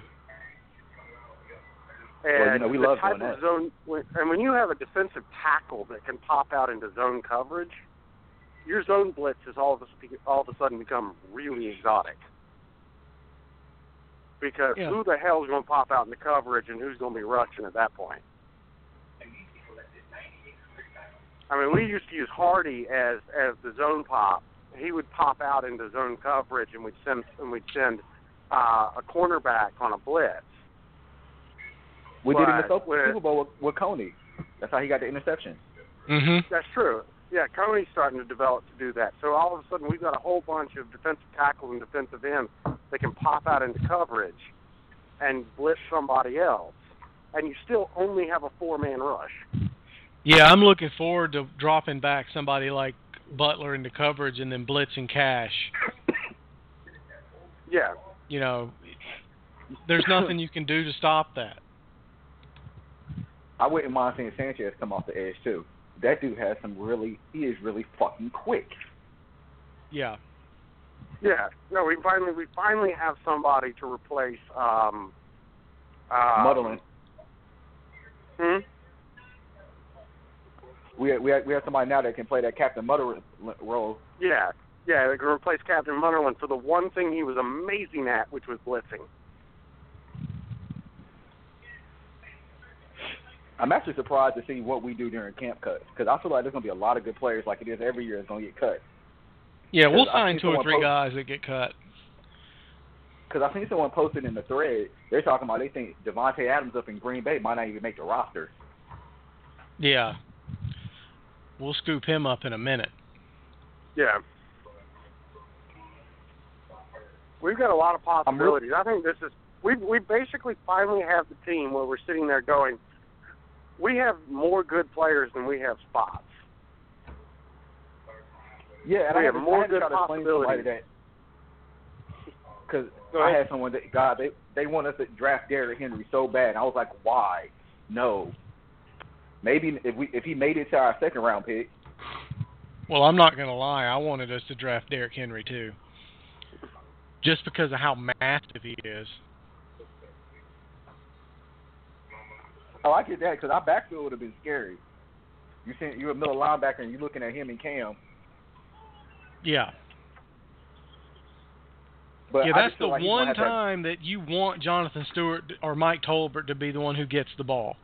And we love type of zone, and when you have a defensive tackle that can pop out into zone coverage, your zone blitzes all of a sudden become really exotic. because who the hell is going to pop out in the coverage and who's going to be rushing at that point? I mean, we used to use Hardy as the zone pop. He would pop out into zone coverage, and we'd send a cornerback on a blitz. We did in the Super Bowl with Coney. That's how he got the interception. Mm-hmm. That's true. Yeah, Coney's starting to develop to do that. So all of a sudden, we've got a whole bunch of defensive tackles and defensive ends that can pop out into coverage and blitz somebody else, and you still only have a 4-man rush. Yeah, I'm looking forward to dropping back somebody like Butler into coverage and then blitzing Cash. Yeah. You know, there's nothing you can do to stop that. I wouldn't mind seeing Sanchez come off the edge, too. That dude has he is really fucking quick. Yeah. Yeah. No, we finally have somebody to replace Mudderland. We have somebody now that can play that Captain Mudderland role. Yeah. Yeah, they can replace Captain Mudderland for the one thing he was amazing at, which was blitzing. I'm actually surprised to see what we do during camp cuts, because I feel like there's going to be a lot of good players like it is every year that's going to get cut. Yeah, we'll sign 2 or 3 guys that get cut. Because I seen someone posted in the thread, they're talking about they think Devontae Adams up in Green Bay might not even make the roster. Yeah. We'll scoop him up in a minute. Yeah. We've got a lot of possibilities. I think this is we basically finally have the team where we're sitting there going, we have more good players than we have spots. Yeah, and I have more good possibilities. Because I had someone that, God, they want us to draft Derrick Henry so bad. And I was like, why? No. Maybe if he made it to our second round pick. Well, I'm not going to lie. I wanted us to draft Derrick Henry, too. Just because of how massive he is. Oh, I get that, because our backfield would have been scary. You're a middle linebacker, and you're looking at him and Cam. Yeah. But yeah, that's the one time that you want Jonathan Stewart or Mike Tolbert to be the one who gets the ball.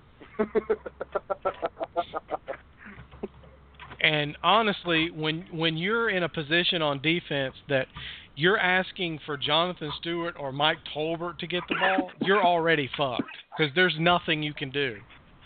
And honestly, when you're in a position on defense that you're asking for Jonathan Stewart or Mike Tolbert to get the ball, you're already fucked because there's nothing you can do.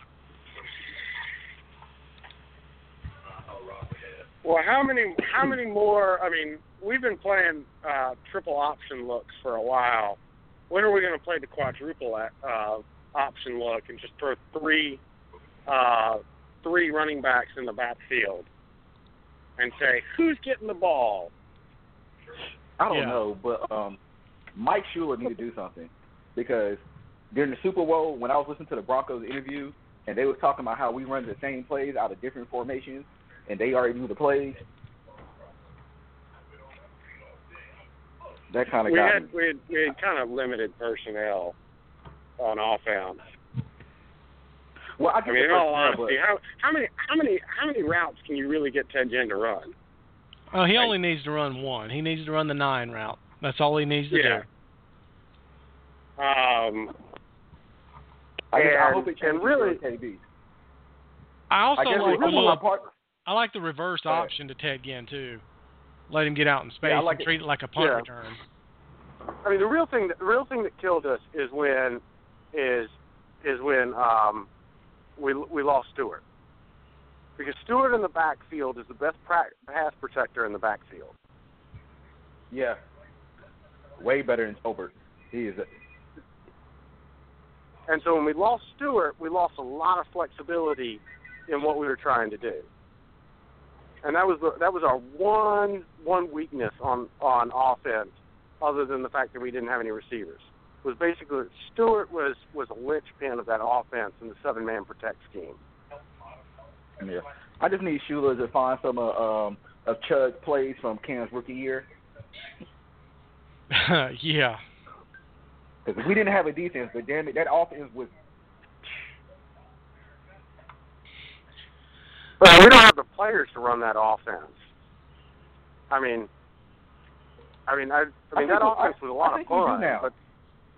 Well, how many more? I mean, we've been playing triple option looks for a while. When are we going to play the quadruple option look and just throw three running backs in the backfield and say, who's getting the ball? I don't know, but Mike Schuler need to do something, because during the Super Bowl, when I was listening to the Broncos interview, and they was talking about how we run the same plays out of different formations, and they already knew the plays, that kind of we had kind of limited personnel on offense. Well, I mean, in all honesty, how many routes can you really get Ted Ginn to run? Oh, he only needs to run one. He needs to run the 9 route. That's all he needs to do. I hope it changes really, KB. I also like the reverse option to Ted Ginn too. Let him get out in space and treat it like a punt return. I mean, the real thing that killed us is when we lost Stewart. Because Stewart in the backfield is the best pass protector in the backfield. Yeah. Way better than Tolbert. He is. And so when we lost Stewart, we lost a lot of flexibility in what we were trying to do. And that was our one weakness on offense, other than the fact that we didn't have any receivers. Was basically Stewart was a linchpin of that offense in the 7-man protect scheme. Yeah, I just need Schuler to find some of Chud's plays from Cam's rookie year. Yeah. Because we didn't have a defense, but damn it, that offense was. Well, we don't have the players to run that offense. I mean, that offense was a lot of fun.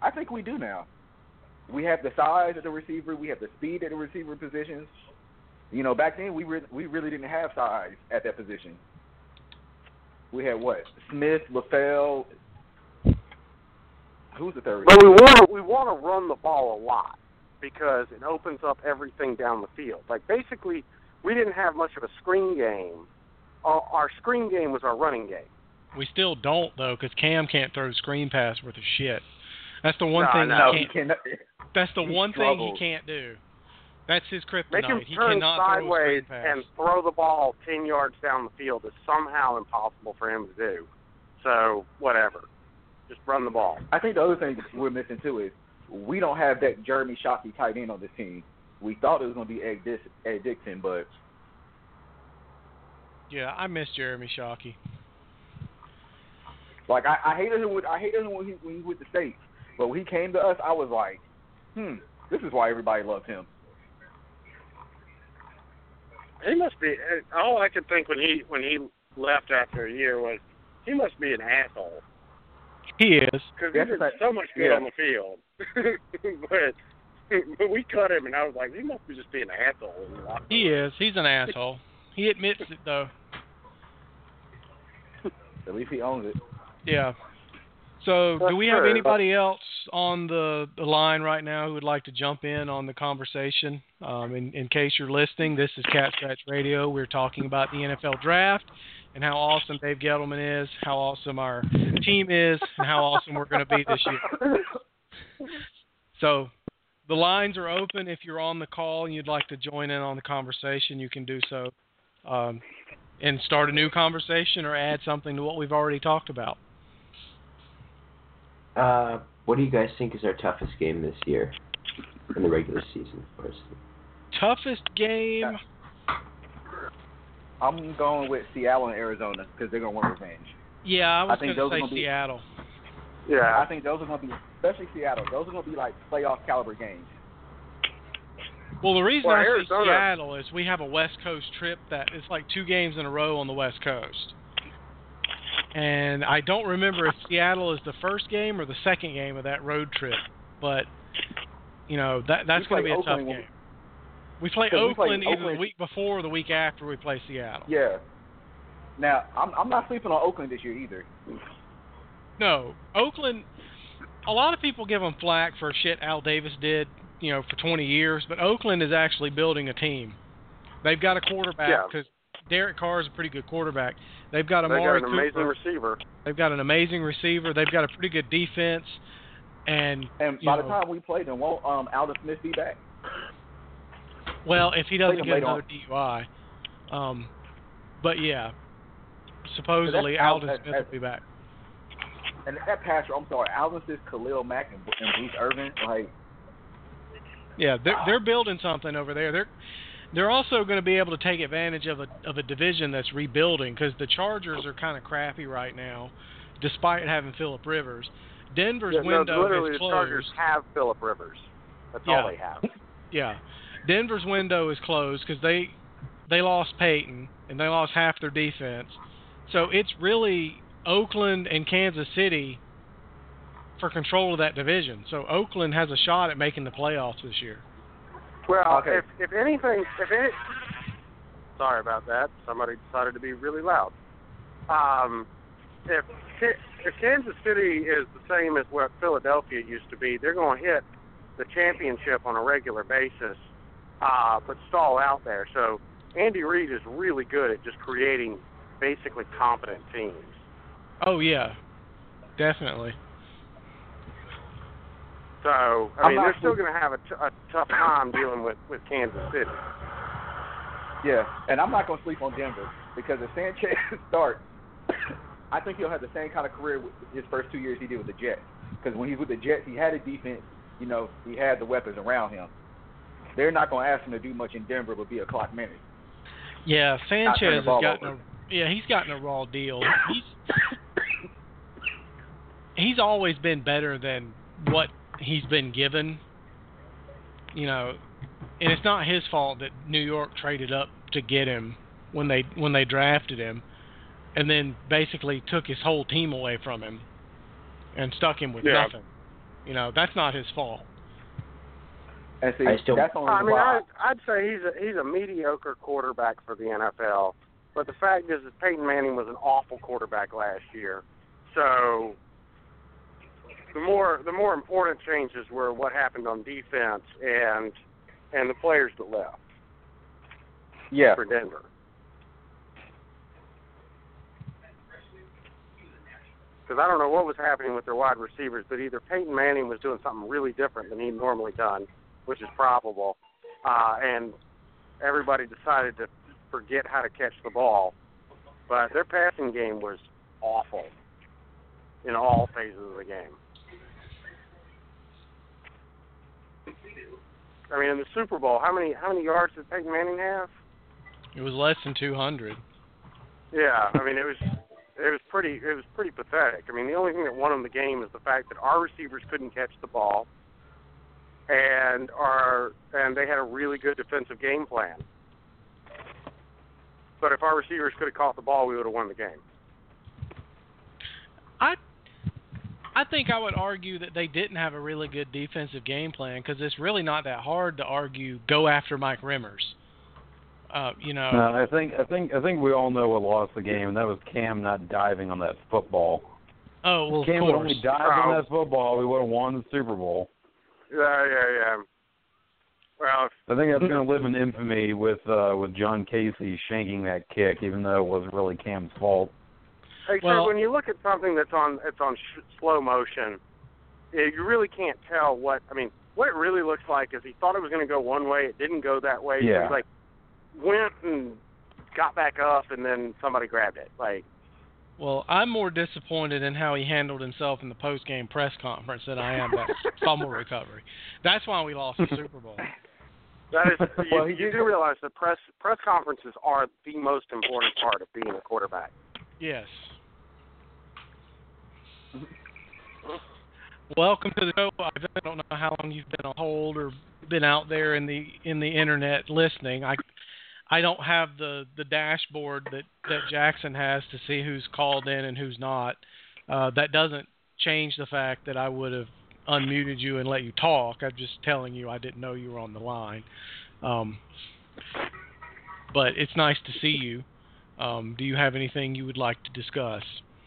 I think we do now. We have the size at the receiver. We have the speed at the receiver positions. You know, back then we really didn't have size at that position. We had what? Smith, LaFell. Who's the third? But we want to run the ball a lot because it opens up everything down the field. Like basically, we didn't have much of a screen game. Our screen game was our running game. We still don't though, because Cam can't throw screen pass worth of shit. That's the one thing he cannot. That's the one thing he can't do. That's his kryptonite. Make him he turn cannot sideways throw a screen pass. and throw the ball 10 yards down the field is somehow impossible for him to do. So, whatever. Just run the ball. I think the other thing we're missing, too, is we don't have that Jeremy Shockey tight end on this team. We thought it was going to be Ed Dixon, but... Yeah, I miss Jeremy Shockey. Like, I hated him when he went to State. But when he came to us, I was like, this is why everybody loved him. He must be. All I could think when he left after a year was he must be an asshole. He is. Because he did so much good on the field. but we cut him, and I was like, he must be just being an asshole. He is. He's an asshole. He admits it, though. At least he owns it. Yeah. So, That's do we have true. anybody else on the line right now who would like to jump in on the conversation? In case you're listening, this is Cat Scratch Radio. We're talking about the NFL Draft and how awesome Dave Gettleman is, how awesome our team is, and how awesome we're going to be this year. So, the lines are open. If you're on the call and you'd like to join in on the conversation, you can do so and start a new conversation or add something to what we've already talked about. What do you guys think is our toughest game this year in the regular season, of course? Toughest game? I'm going with Seattle and Arizona because they're going to want revenge. Yeah, I was going to say to Seattle. Yeah. I think those are going to be, especially Seattle, those are going to be like playoff caliber games. Well, the reason I say Seattle is we have a West Coast trip that it's like 2 games in a row on the West Coast. And I don't remember if Seattle is the first game or the second game of that road trip. But, you know, that's going to be a tough game. We play Oakland either the week before or the week after we play Seattle. Yeah. Now, I'm not sleeping on Oakland this year either. No. Oakland, a lot of people give them flack for shit Al Davis did, you know, for 20 years. But Oakland is actually building a team. They've got a quarterback because Derek Carr is a pretty good quarterback. They've got Amari Cooper. They've got an amazing receiver. They've got an amazing receiver. They've got a pretty good defense. And by the time we play them, won't Aldon Smith be back? Well, if he doesn't get another DUI. But, yeah, supposedly Aldon Smith will be back. And that pass, I'm sorry, Aldon Smith, Khalil Mack, and Bruce Irvin, like... Yeah, they're building something over there. They're also going to be able to take advantage of a division that's rebuilding because the Chargers are kind of crappy right now, despite having Phillip Rivers. Denver's window is closed. The Chargers have Phillip Rivers. That's all they have. Yeah. Denver's window is closed because they lost Peyton and they lost half their defense. So it's really Oakland and Kansas City for control of that division. So Oakland has a shot at making the playoffs this year. Well, if anything, sorry about that. Somebody decided to be really loud. If Kansas City is the same as what Philadelphia used to be, they're going to hit the championship on a regular basis, but stall out there. So Andy Reid is really good at just creating basically competent teams. Oh, yeah. Definitely. So, I mean, they're still going to have a tough time dealing with Kansas City. Yeah, and I'm not going to sleep on Denver because if Sanchez starts, I think he'll have the same kind of career with his first 2 years he did with the Jets. Because when he was with the Jets, he had a defense, you know, he had the weapons around him. They're not going to ask him to do much in Denver but be a clock minute. Yeah, Sanchez has he's gotten a raw deal. He's always been better than what he's been given, you know, and it's not his fault that New York traded up to get him when they drafted him, and then basically took his whole team away from him and stuck him with nothing. That's not his fault. And see, that's only I'd say he's a mediocre quarterback for the NFL. But the fact is that Peyton Manning was an awful quarterback last year. So the more important changes were what happened on defense and the players that left. Yeah. For Denver. Because I don't know what was happening with their wide receivers, but either Peyton Manning was doing something really different than he'd normally done, which is probable, and everybody decided to forget how to catch the ball. But their passing game was awful in all phases of the game. I mean, in the Super Bowl, how many yards did Peyton Manning have? It was less than 200. Yeah, I mean, it was pretty pathetic. I mean, the only thing that won them the game is the fact that our receivers couldn't catch the ball, and they had a really good defensive game plan. But if our receivers could have caught the ball, we would have won the game. I think I would argue that they didn't have a really good defensive game plan because it's really not that hard to argue go after Mike Remmers. No, I think we all know what lost the game, and that was Cam not diving on that football. Oh, well, Cam of would course. only dive on that football, we would have won the Super Bowl. Yeah. Well, I think that's going to live in infamy with John Casey shanking that kick, even though it was really Cam's fault. Except when you look at something that's on slow motion, you really can't tell what it really looks like is he thought it was going to go one way, it didn't go that way. Yeah. So he went and got back up, and then somebody grabbed it. Well, I'm more disappointed in how he handled himself in the post-game press conference than I am that fumble recovery. That's why we lost the Super Bowl. That is, you do realize that press conferences are the most important part of being a quarterback. Yes. Welcome to the show. I don't know how long you've been on hold or been out there in the internet listening. I don't have the dashboard that Jackson has to see who's called in and who's not. That doesn't change the fact that I would have unmuted you and let you talk. I'm just telling you I didn't know you were on the line. But it's nice to see you. Do you have anything you would like to discuss?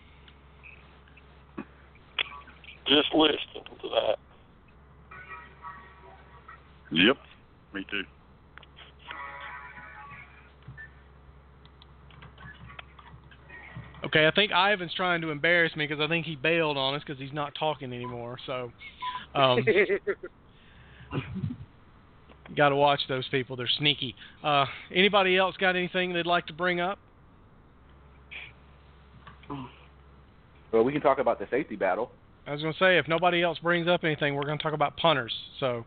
Just listening to that. Yep, me too. Okay, I think Ivan's trying to embarrass me because I think he bailed on us because he's not talking anymore. So, you got to watch those people. They're sneaky. Anybody else got anything they'd like to bring up? Well, we can talk about the safety battle. I was going to say, if nobody else brings up anything, we're going to talk about punters. So,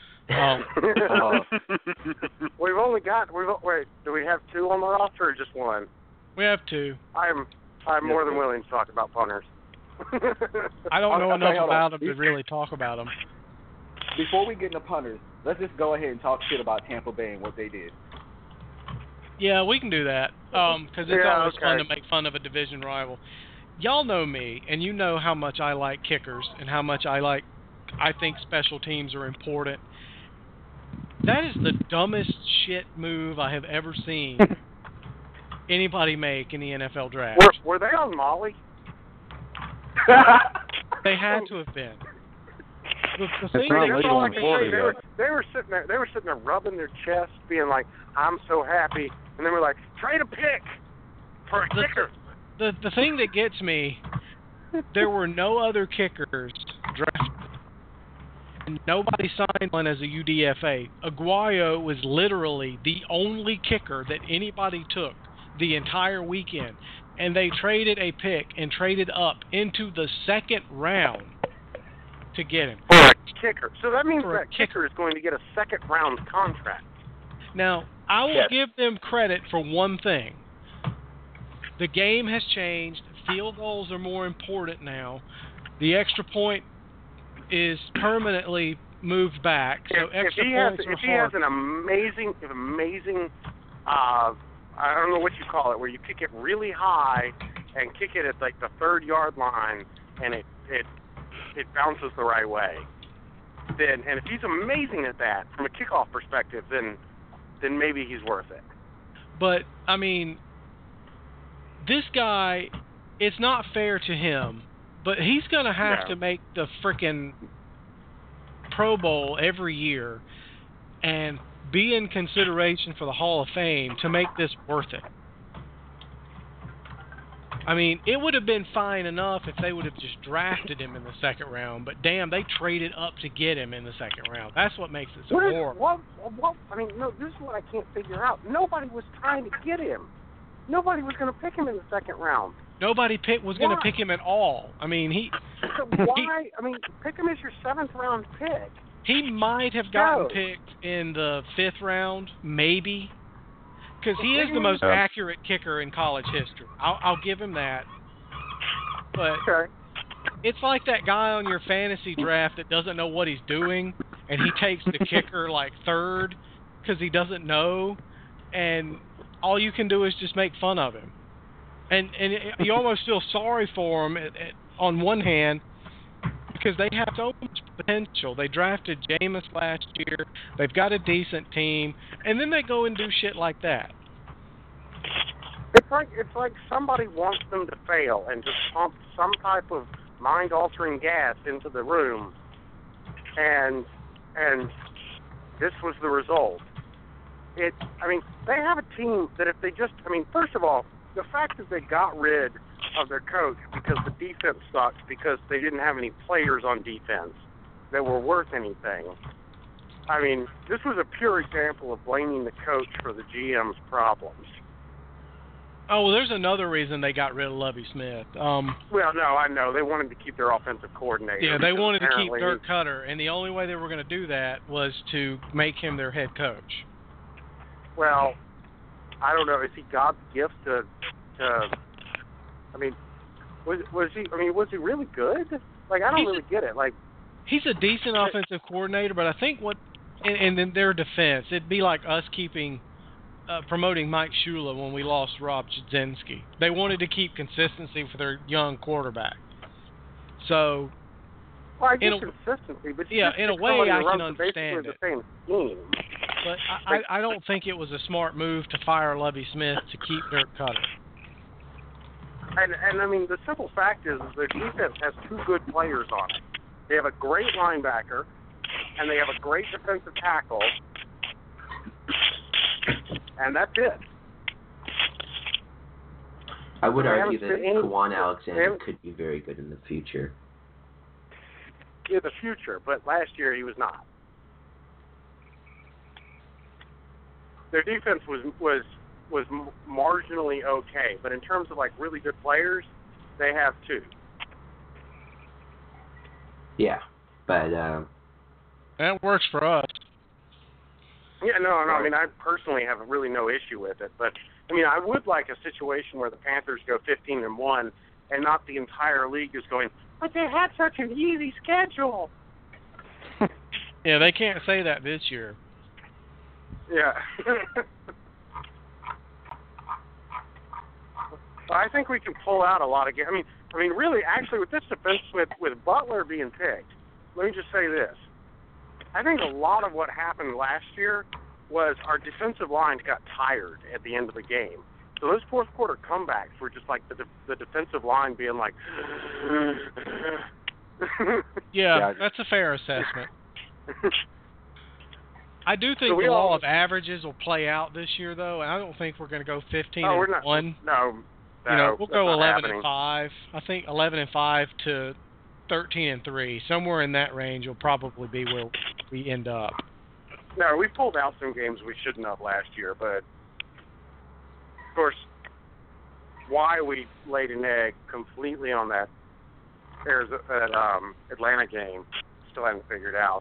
we've only got. Wait, do we have two on the roster or just one? We have two. I'm more than willing to talk about punters. I don't know enough about them to really talk about them. Before we get into punters, let's just go ahead and talk shit about Tampa Bay and what they did. Yeah, we can do that because it's always fun to make fun of a division rival. Y'all know me, and you know how much I like kickers and how much I think special teams are important. That is the dumbest shit move I have ever seen anybody make in the NFL draft. Were they on Molly? They had to have been. The thing they were sitting there rubbing their chest, being like, "I'm so happy," and they were like, "Trade a pick for a kicker." The thing that gets me, there were no other kickers drafted. Nobody signed one as a UDFA. Aguayo was literally the only kicker that anybody took the entire weekend. And they traded a pick and traded up into the second round to get him. For a kicker. So that means that kicker is going to get a second-round contract. Now, I will give them credit for one thing. The game has changed. Field goals are more important now. The extra point is permanently moved back. So if he has an amazing, I don't know what you call it, where you kick it really high and kick it at like the 3rd yard line, and it it bounces the right way, then, and if he's amazing at that from a kickoff perspective, then maybe he's worth it. But I mean, this guy, it's not fair to him, but he's gonna have to make the frickin' Pro Bowl every year and be in consideration for the Hall of Fame to make this worth it. I mean, it would have been fine enough if they would have just drafted him in the second round, but damn, they traded up to get him in the second round. That's what makes it so horrible. I mean, no, this is what I can't figure out. Nobody was trying to get him. Nobody was going to pick him in the second round. Nobody was going to pick him at all. I mean, why? I mean, pick him as your 7th round pick. He might have gotten picked in the 5th round, maybe. Because he is the most accurate kicker in college history. I'll give him that. But it's like that guy on your fantasy draft that doesn't know what he's doing, and he takes the kicker like 3rd because he doesn't know, and all you can do is just make fun of him. And you almost feel sorry for him on one hand because they have so much potential. They drafted Jameis last year. They've got a decent team, and then they go and do shit like that. It's like somebody wants them to fail and just pump some type of mind-altering gas into the room, and this was the result. I mean, they have a team that if they just, I mean, first of all, the fact that they got rid of their coach because the defense sucked because they didn't have any players on defense that were worth anything. I mean, this was a pure example of blaming the coach for the GM's problems. Oh, well, there's another reason they got rid of Lovie Smith. Well, no, I know. They wanted to keep their offensive coordinator. Yeah, they wanted to keep Dirk Cutter, and the only way they were going to do that was to make him their head coach. Well, I don't know. Is he God's gift to I mean, was he really good? Like, I don't really get it. Like, he's a decent offensive coordinator, but I think in their defense, it'd be like us promoting Mike Shula when we lost Rob Jasinski. They wanted to keep consistency for their young quarterback. So, well, I get consistency, but in a way, I can understand it. The same scheme. But I don't think it was a smart move to fire Lovie Smith to keep Dirk Cutter. And I mean, the simple fact is their defense has 2 good players on it. They have a great linebacker, and they have a great defensive tackle, and that's it. I would argue that Kwan Alexander could be very good in the future. In the future, but last year he was not. Their defense was marginally okay, but in terms of like really good players, they have 2. Yeah, but that works for us. Yeah, no. I mean, I personally have really no issue with it, but I mean, I would like a situation where the Panthers go 15-1, and not the entire league is going, but they had such an easy schedule. Yeah, they can't say that this year. Yeah. I think we can pull out a lot of games. I mean, really, actually, with this defense, with Butler being picked, let me just say this. I think a lot of what happened last year was our defensive line got tired at the end of the game. So those fourth quarter comebacks were just like the defensive line being like... Yeah, that's a fair assessment. I do think the law of averages will play out this year, though, and I don't think we're going to go 15-1. No, we'll go 11-5. I think 11-5 to 13-3, somewhere in that range will probably be where we end up. No, we pulled out some games we shouldn't have last year, but of course, why we laid an egg completely on that Atlanta game, still haven't figured out.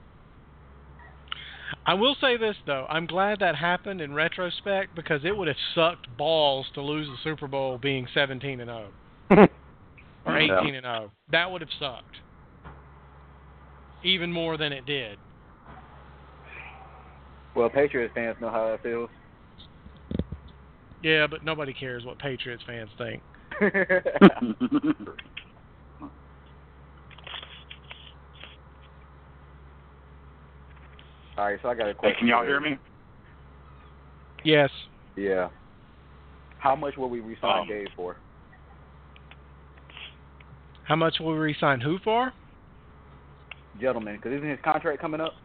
I will say this, though. I'm glad that happened in retrospect because it would have sucked balls to lose the Super Bowl being 17-0 or 18-0. That would have sucked even more than it did. Well, Patriots fans know how that feels. Yeah, but nobody cares what Patriots fans think. All right, so I got a question. Hey, can y'all hear me? Yes. Yeah. How much will we re-sign Dave for? How much will we re-sign who for? Gentlemen, because isn't his contract coming up?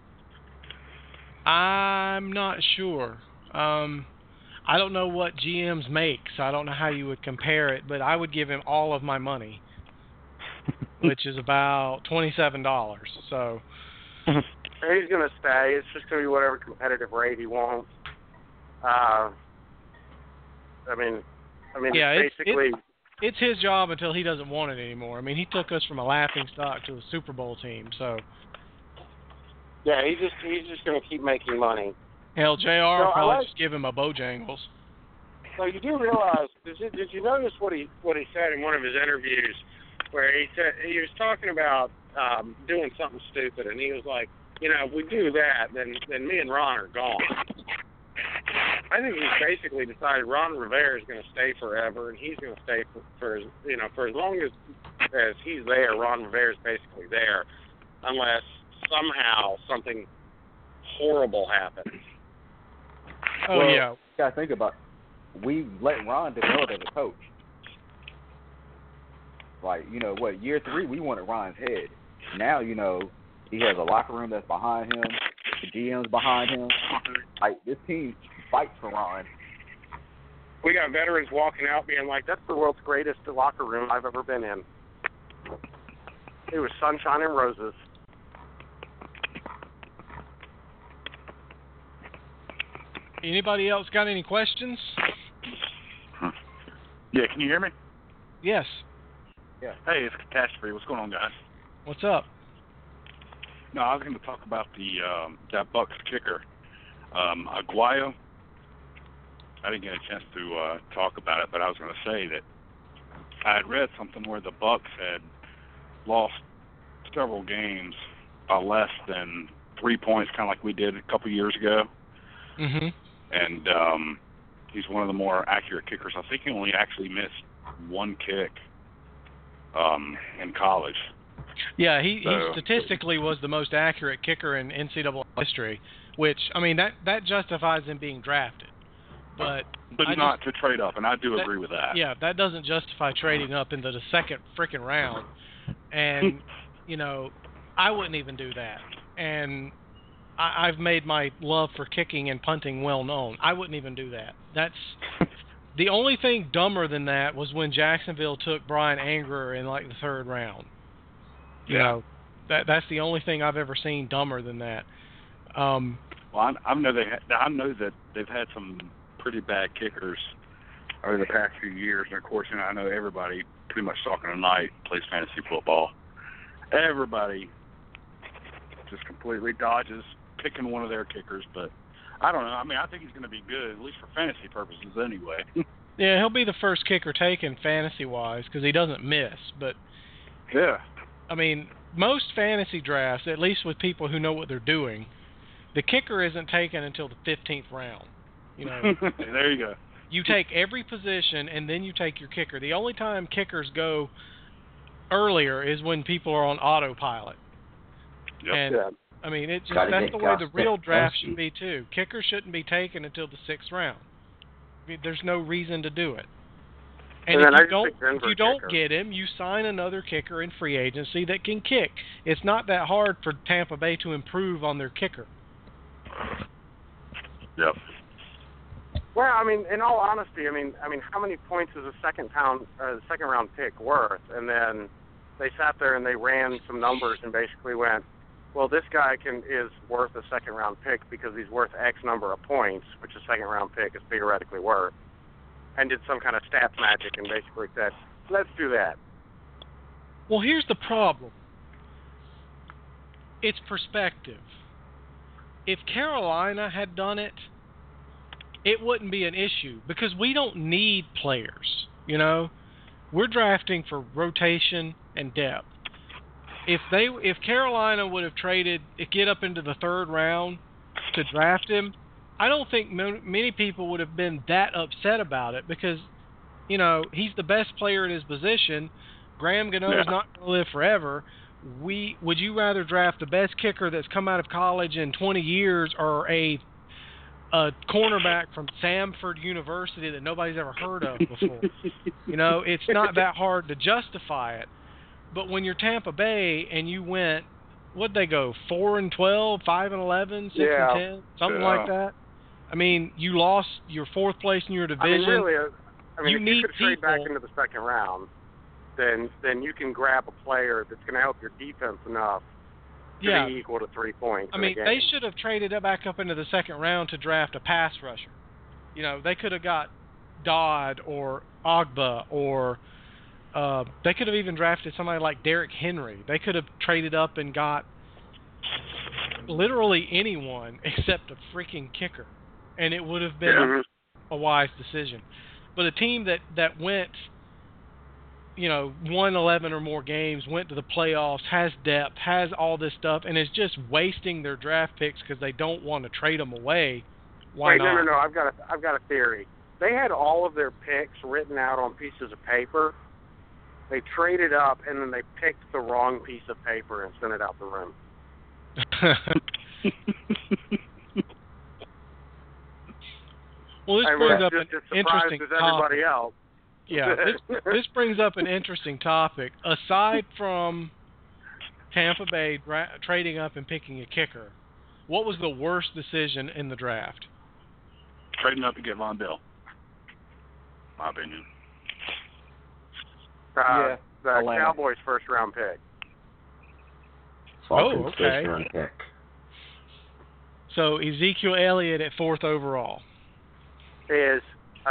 I'm not sure. I don't know what GMs make, so I don't know how you would compare it, but I would give him all of my money, which is about $27. So he's going to stay. It's just going to be whatever competitive rate he wants. I mean, yeah, basically... It's his job until he doesn't want it anymore. I mean, he took us from a laughingstock to a Super Bowl team, so... Yeah, he's just going to keep making money. Hell, JR will probably just give him a Bojangles. So you do realize, did you notice what he said in one of his interviews, where he said he was talking about doing something stupid, and he was like, if we do that, then me and Ron are gone. I think he's basically decided Ron Rivera is going to stay forever, and he's going to stay for as long as he's there. Ron Rivera is basically there, unless somehow something horrible happens. Oh, well, yeah. You got to think about it. We let Ron develop as a coach. Like, year 3, we wanted Ron's head. Now, he has a locker room that's behind him. The GM's behind him. Like, this team fights for Ron. We got veterans walking out being like, that's the world's greatest locker room I've ever been in. It was sunshine and roses. Anybody else got any questions? Yeah, can you hear me? Yes. Yeah. Hey, it's Catastrophe. What's going on, guys? What's up? No, I was going to talk about that Bucks kicker, Aguayo. I didn't get a chance to talk about it, but I was going to say that I had read something where the Bucks had lost several games by less than 3 points, kind of like we did a couple years ago. Mm-hmm. And he's one of the more accurate kickers. I think he only actually missed one kick in college. Yeah, he statistically was the most accurate kicker in NCAA history, which, I mean, that justifies him being drafted. But not to trade up, and I do agree with that. Yeah, that doesn't justify trading up into the second freaking round. And, I wouldn't even do that. And I've made my love for kicking and punting well known. I wouldn't even do that. That's the only thing dumber than that was when Jacksonville took Brian Angerer in like the 3rd round. That's the only thing I've ever seen dumber than that. Well, I know that they've had some pretty bad kickers over the past few years, and of course, I know everybody pretty much talking tonight plays fantasy football. Everybody just completely dodges picking one of their kickers, but I don't know. I mean, I think he's going to be good, at least for fantasy purposes anyway. Yeah, he'll be the first kicker taken fantasy-wise because he doesn't miss. But, yeah. I mean, most fantasy drafts, at least with people who know what they're doing, the kicker isn't taken until the 15th round. There you go. You take every position, and then you take your kicker. The only time kickers go earlier is when people are on autopilot. Yep. And, I mean, that's the way the real draft should be, too. Kickers shouldn't be taken until the 6th round. I mean, there's no reason to do it. And if you don't get him, you sign another kicker in free agency that can kick. It's not that hard for Tampa Bay to improve on their kicker. Yep. Well, I mean, in all honesty, I mean, how many points is a second round pick worth? And then they sat there and they ran some numbers and basically went, well, this guy is worth a second round pick because he's worth X number of points, which a second round pick is theoretically worth, and did some kind of stats magic and basically said, let's do that. Well, here's the problem. It's perspective. If Carolina had done it, it wouldn't be an issue because we don't need players, We're drafting for rotation and depth. If Carolina would have get up into the 3rd round to draft him, I don't think many people would have been that upset about it because, he's the best player in his position. Graham Gano is not going to live forever. would you rather draft the best kicker that's come out of college in 20 years or a cornerback from Samford University that nobody's ever heard of before? It's not that hard to justify it. But when you're Tampa Bay and you went, what'd they go, 4-12, 5-11, 6-10, something like that? I mean, you lost your fourth place in your division. If you could trade back into the second round, then you can grab a player that's going to help your defense enough to be equal to 3 points. They should have traded back up into the second round to draft a pass rusher. They could have got Dodd or Ogba, or they could have even drafted somebody like Derrick Henry. They could have traded up and got literally anyone except a freaking kicker, and it would have been a wise decision. But a team that went, won 11 or more games, went to the playoffs, has depth, has all this stuff, and is just wasting their draft picks because they don't want to trade them away. Why not? No. I've got a theory. They had all of their picks written out on pieces of paper. They traded up, and then they picked the wrong piece of paper and sent it out the room. Well, this brings up an interesting topic. Everybody else. Yeah, this brings up an interesting topic. Aside from Tampa Bay trading up and picking a kicker, what was the worst decision in the draft? Trading up to get Von Bell. My opinion. The Cowboys' first-round pick. Falcons first-round pick. So Ezekiel Elliott at 4th overall. He's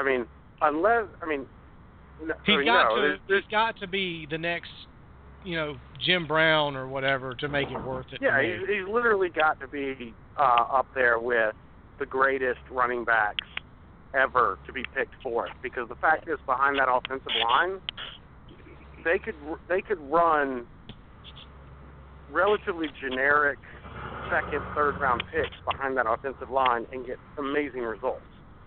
got to be the next, Jim Brown or whatever to make it worth it. Yeah, he's literally got to be up there with the greatest running backs ever to be picked fourth, because the fact is, behind that offensive line, they could run relatively generic second, third round picks behind that offensive line and get amazing results.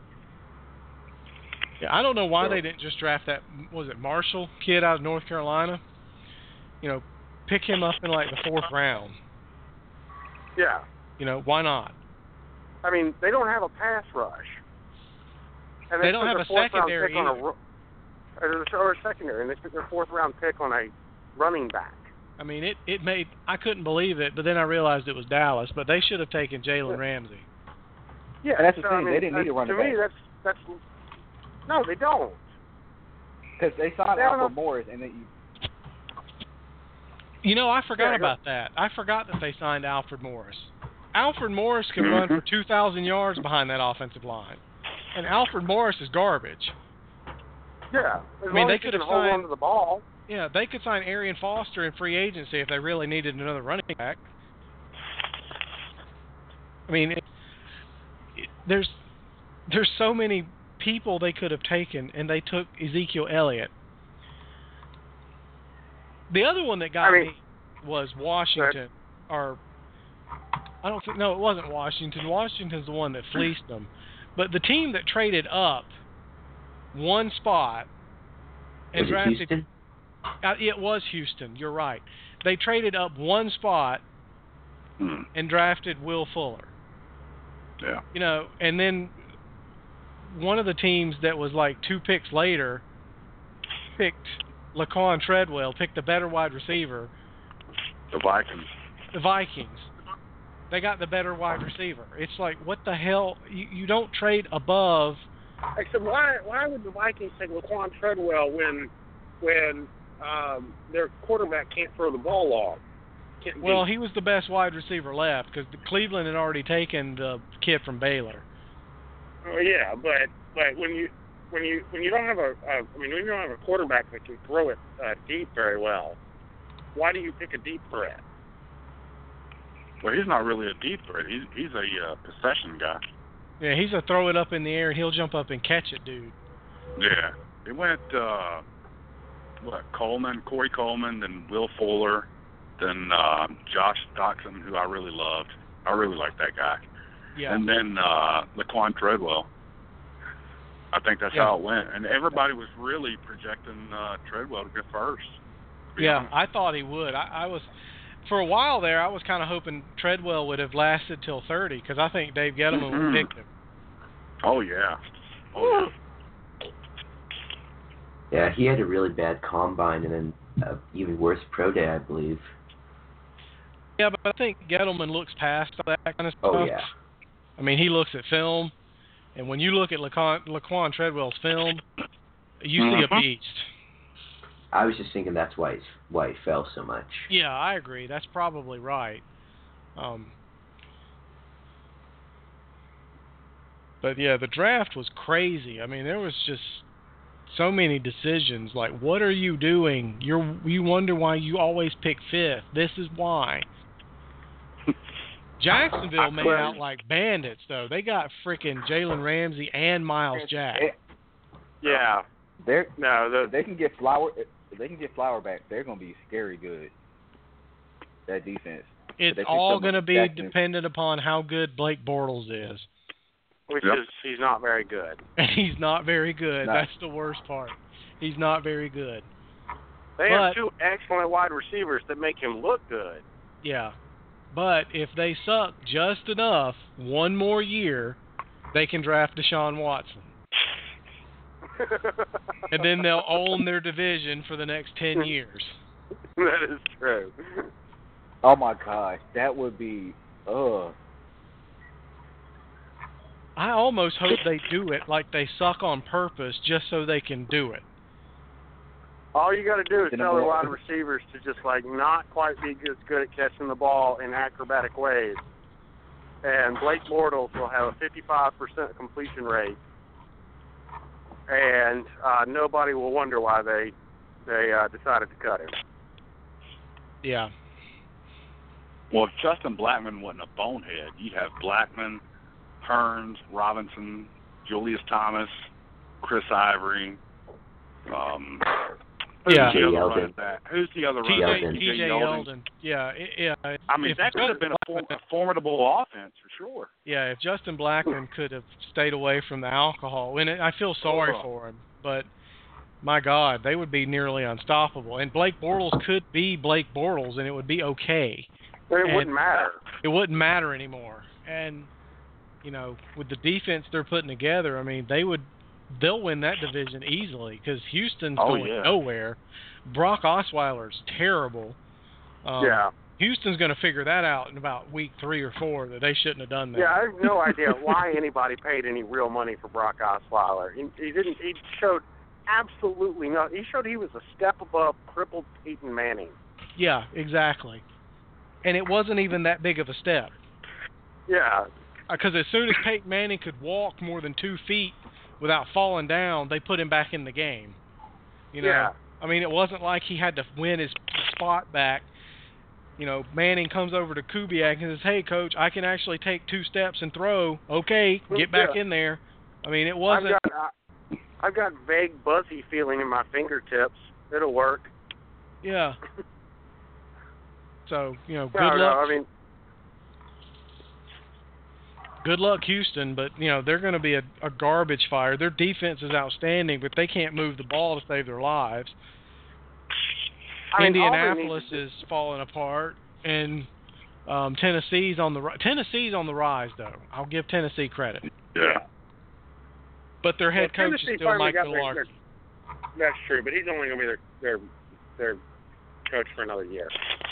Yeah, I don't know why they didn't just draft that, was it Marshall kid out of North Carolina? Pick him up in like the 4th round. Yeah. Why not? They don't have a pass rush. And they don't have a secondary or a secondary, and they took their 4th round pick on a running back. I couldn't believe it, but then I realized it was Dallas, but they should have taken Jalen Ramsey. Yeah, that's the thing. They didn't need a running back. To me, that's no, they don't. Because they signed Alfred Morris, and then I forgot about that. I forgot that they signed Alfred Morris. Alfred Morris can run for 2,000 yards behind that offensive line, and Alfred Morris is garbage. Yeah, they could have hold on to the ball. Yeah, they could sign Arian Foster in free agency if they really needed another running back. There's so many people they could have taken, and they took Ezekiel Elliott. The other one that got me was Washington, or I don't think, no, it wasn't Washington. Washington's the one that fleeced them. But the team that traded up one spot and drafted. Houston? It was Houston. You're right. They traded up one spot and drafted Will Fuller. Yeah. And then one of the teams that was like 2 picks later picked Laquan Treadwell, picked the better wide receiver. The Vikings. The Vikings. They got the better wide receiver. It's like, what the hell? You don't trade above. Except why would the Vikings take Laquan Treadwell when their quarterback can't throw the ball long? Well, he was the best wide receiver left because Cleveland had already taken the kid from Baylor. Oh yeah, but when you don't have when you don't have a quarterback that can throw it deep very well, why do you pick a deep threat? Well, he's not really a deep threat. He's a possession guy. Yeah, he's a throw it up in the air and he'll jump up and catch it, dude. Yeah, it went Corey Coleman, then Will Fuller, then Josh Doctson, who I really loved. I really liked that guy. Yeah. And then Laquan Treadwell. I think that's how it went. And everybody was really projecting Treadwell to go first. Yeah, I thought he would. I was, for a while there, I was kind of hoping Treadwell would have lasted till 30 because I think Dave Gettleman would have picked him. Oh, yeah. Oh, yeah. Yeah, he had a really bad combine and then even worse pro day, I believe. Yeah, but I think Gettleman looks past all that kind of stuff. Oh, yeah. I mean, he looks at film, and when you look at Laquan Treadwell's film, you see a beast. I was just thinking that's why he fell so much. Yeah, I agree. That's probably right. But yeah, the draft was crazy. I mean, there was just so many decisions. Like, what are you doing? You wonder why you always pick fifth. This is why. Jacksonville made out like bandits, though. They got freaking Jalen Ramsey and Miles Jack. Yeah. They can get Flower. If they can get Flower back, they're going to be scary good. That defense. It's all going to be dependent upon how good Blake Bortles is. Which is, he's not very good. And he's not very good. No. That's the worst part. He's not very good. They have two excellent wide receivers that make him look good. Yeah. But if they suck just enough, one more year, they can draft Deshaun Watson. And then they'll own their division for the next 10 years. That is true. Oh, my gosh. That would be, I almost hope they do it like they suck on purpose just so they can do it. All you got to do is tell the wide receivers to just, like, not quite be as good at catching the ball in acrobatic ways. And Blake Bortles will have a 55% completion rate. And nobody will wonder why they decided to cut him. Yeah. Well, if Justin Blackman wasn't a bonehead, you'd have Blackman, Hearns, Robinson, Julius Thomas, Chris Ivory. Who's the other running back? T.J. Yeldon. Yeah. I mean, that could have been a formidable offense for sure. Yeah, if Justin Blackman could have stayed away from the alcohol, and I feel sorry for him, but my God, they would be nearly unstoppable. And Blake Bortles could be Blake Bortles, and it would be okay. But it wouldn't matter. It wouldn't matter anymore. And, you know, with the defense they're putting together, I mean, they'll win that division easily because Houston's going nowhere. Brock Osweiler's terrible. Houston's going to figure that out in about week 3 or 4 that they shouldn't have done that. Yeah, I have no idea why anybody paid any real money for Brock Osweiler. He showed absolutely nothing. He showed he was a step above crippled Peyton Manning. Yeah, exactly. And it wasn't even that big of a step. Yeah. Because as soon as Peyton Manning could walk more than 2 feet without falling down, they put him back in the game. You know? Yeah. I mean, it wasn't like he had to win his spot back. You know, Manning comes over to Kubiak and says, "Hey, Coach, I can actually take 2 steps and throw. Okay, get back in there." I mean, it wasn't... I've got vague buzzy feeling in my fingertips. It'll work. Yeah. So, you know, good luck. Good luck, Houston, but, you know, they're going to be a garbage fire. Their defense is outstanding, but they can't move the ball to save their lives. Indianapolis is falling apart, and Tennessee's on the rise, though. I'll give Tennessee credit. Yeah. But their head coach is still Mike Mularkey. That's true, but he's only going to be their coach for another year.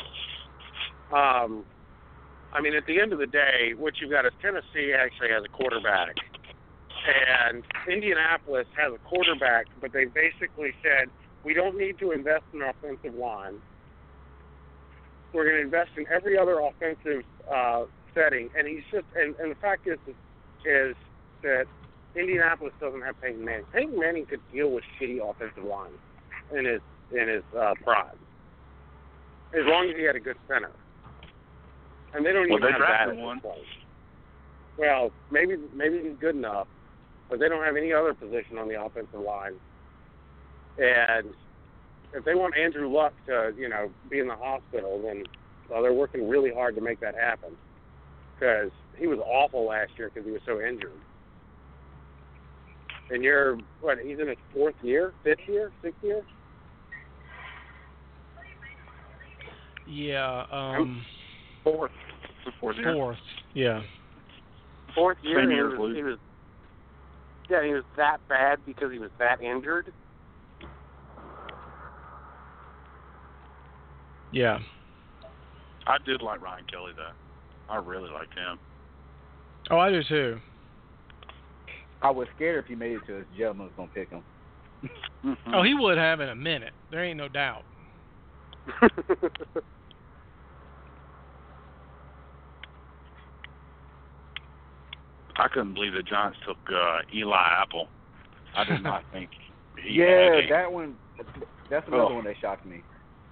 I mean, at the end of the day, what you've got is Tennessee actually has a quarterback, and Indianapolis has a quarterback, but they basically said, we don't need to invest in our offensive line. We're going to invest in every other offensive setting, and the fact is that Indianapolis doesn't have Peyton Manning. Peyton Manning could deal with shitty offensive line in his prime, as long as he had a good center. And they don't even have that at this point. Well, maybe he's good enough, but they don't have any other position on the offensive line. And if they want Andrew Luck to, you know, be in the hospital, then they're working really hard to make that happen. Because he was awful last year because he was so injured. And he's in his 4th year, 5th year, 6th year? Yeah. Fourth. Fourth year. Fourth. Yeah. Fourth year. Same He year, was. Yeah, he was that bad because he was that injured. Yeah. I did like Ryan Kelly, though. I really liked him. Oh, I do too. I was scared if he made it to his gentleman was gonna pick him. Mm-hmm. Oh, he would have in a minute. There ain't no doubt. I couldn't believe the Giants took Eli Apple. I did not think he Yeah, had that one. That's another one that shocked me.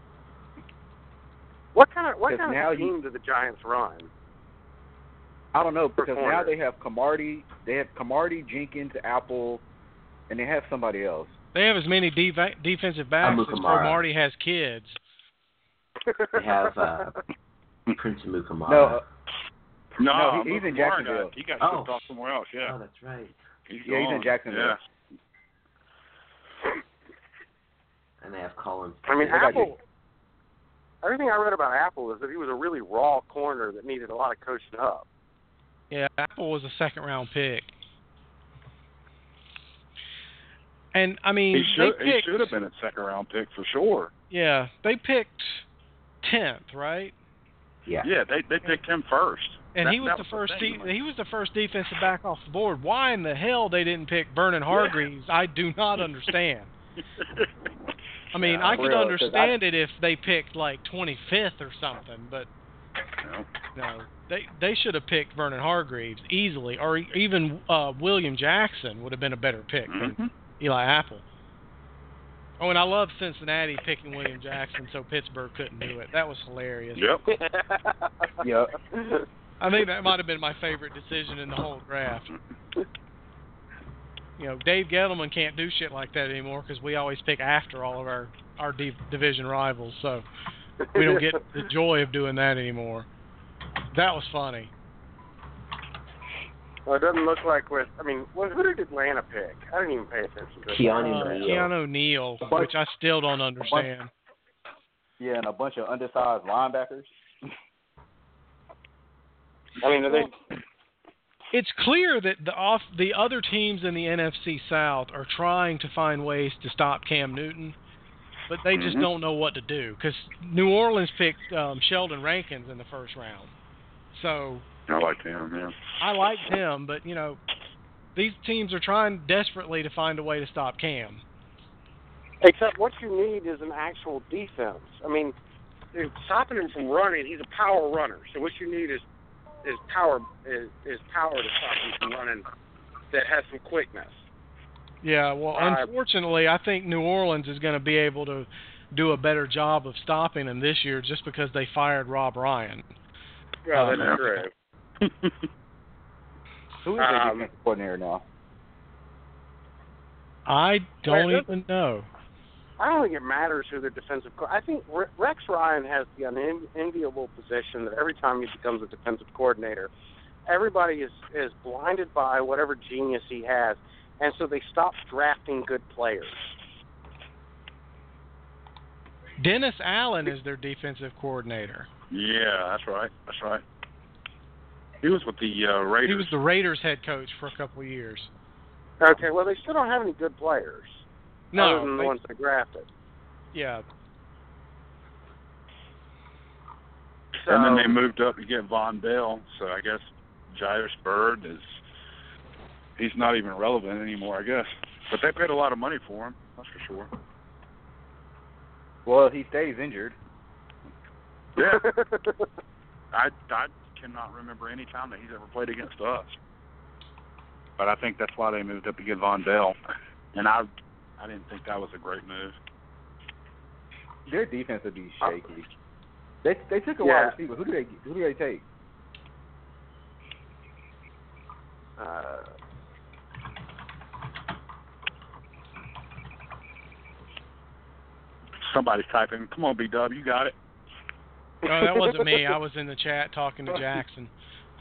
What kind of now team do the Giants run? I don't know, because corner. now they have Camardi, Jenkins, Apple, and they have somebody else. They have as many defensive backs as Marty has kids. They have Prince Amukamara. No, he's in Jacksonville. He got shipped off somewhere else, yeah. Oh, that's right. He's in Jacksonville. Yeah. And they have Collins. I mean, Apple. Everything I read about Apple is that he was a really raw corner that needed a lot of coaching up. Yeah, Apple was a second-round pick. And, I mean, he should have been a second-round pick for sure. Yeah, they picked 10th, right? Yeah. Yeah, they picked him first. And he was the first. He was the first defensive back off the board. Why in the hell they didn't pick Vernon Hargreaves? I do not understand. I mean, I could understand it if they picked like 25th or something, but no, they should have picked Vernon Hargreaves easily, or even William Jackson would have been a better pick than Eli Apple. Oh, and I love Cincinnati picking William Jackson so Pittsburgh couldn't do it. That was hilarious. Yep. Yep. I think that might have been my favorite decision in the whole draft. You know, Dave Gettleman can't do shit like that anymore because we always pick after all of our division rivals, so we don't get the joy of doing that anymore. That was funny. Well, it doesn't look like who did Atlanta pick? I didn't even pay attention to it. Keanu Neal, which I still don't understand. Yeah, and a bunch of undersized linebackers. I mean, are they... It's clear that the other teams in the NFC South are trying to find ways to stop Cam Newton, but they just don't know what to do. Because New Orleans picked Sheldon Rankins in the first round. So I liked him, yeah. I liked him, but, you know, these teams are trying desperately to find a way to stop Cam. Except what you need is an actual defense. I mean, stopping him from running, he's a power runner. So what you need is power to stop him from running that has some quickness. Yeah, well, unfortunately, I think New Orleans is going to be able to do a better job of stopping him this year just because they fired Rob Ryan. Yeah, that's true. Who is their defensive coordinator now? I don't even know. I don't think it matters who the defensive I think Rex Ryan has the unenviable position that every time he becomes a defensive coordinator, everybody is blinded by whatever genius he has, and so they stop drafting good players. Dennis Allen is their defensive coordinator. Yeah, that's right. He was with the Raiders. He was the Raiders head coach for a couple of years. Okay, well, they still don't have any good players. No, other than the ones they drafted. Yeah. So, and then they moved up to get Von Bell, so I guess Jairus Byrd he's not even relevant anymore, I guess. But they paid a lot of money for him, that's for sure. Well, he stays injured. Yeah. I cannot remember any time that he's ever played against us. But I think that's why they moved up to get Von Bell. And I didn't think that was a great move. Their defense would be shaky. They took a wide receiver. Who do they take? Somebody's typing. Come on, B-Dub, you got it. No, that wasn't me. I was in the chat talking to Jackson.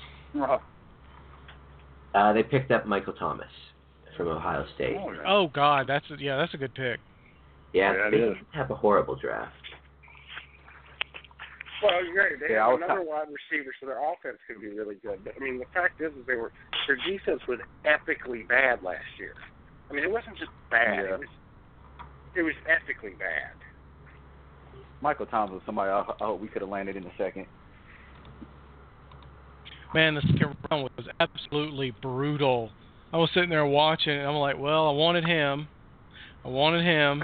They picked up Michael Thomas from Ohio State. Oh God, that's a good pick. Yeah, they have a horrible draft. Well, you're right. They Yeah, have another wide receiver, so their offense could be really good. But I mean, the fact is their defense was epically bad last year. I mean, it wasn't just bad. Yeah. It was epically bad. Michael Thomas was somebody I hope we could have landed in a second. Man, the second round was absolutely brutal. I was sitting there watching, and I'm like, well, I wanted him. wanted him.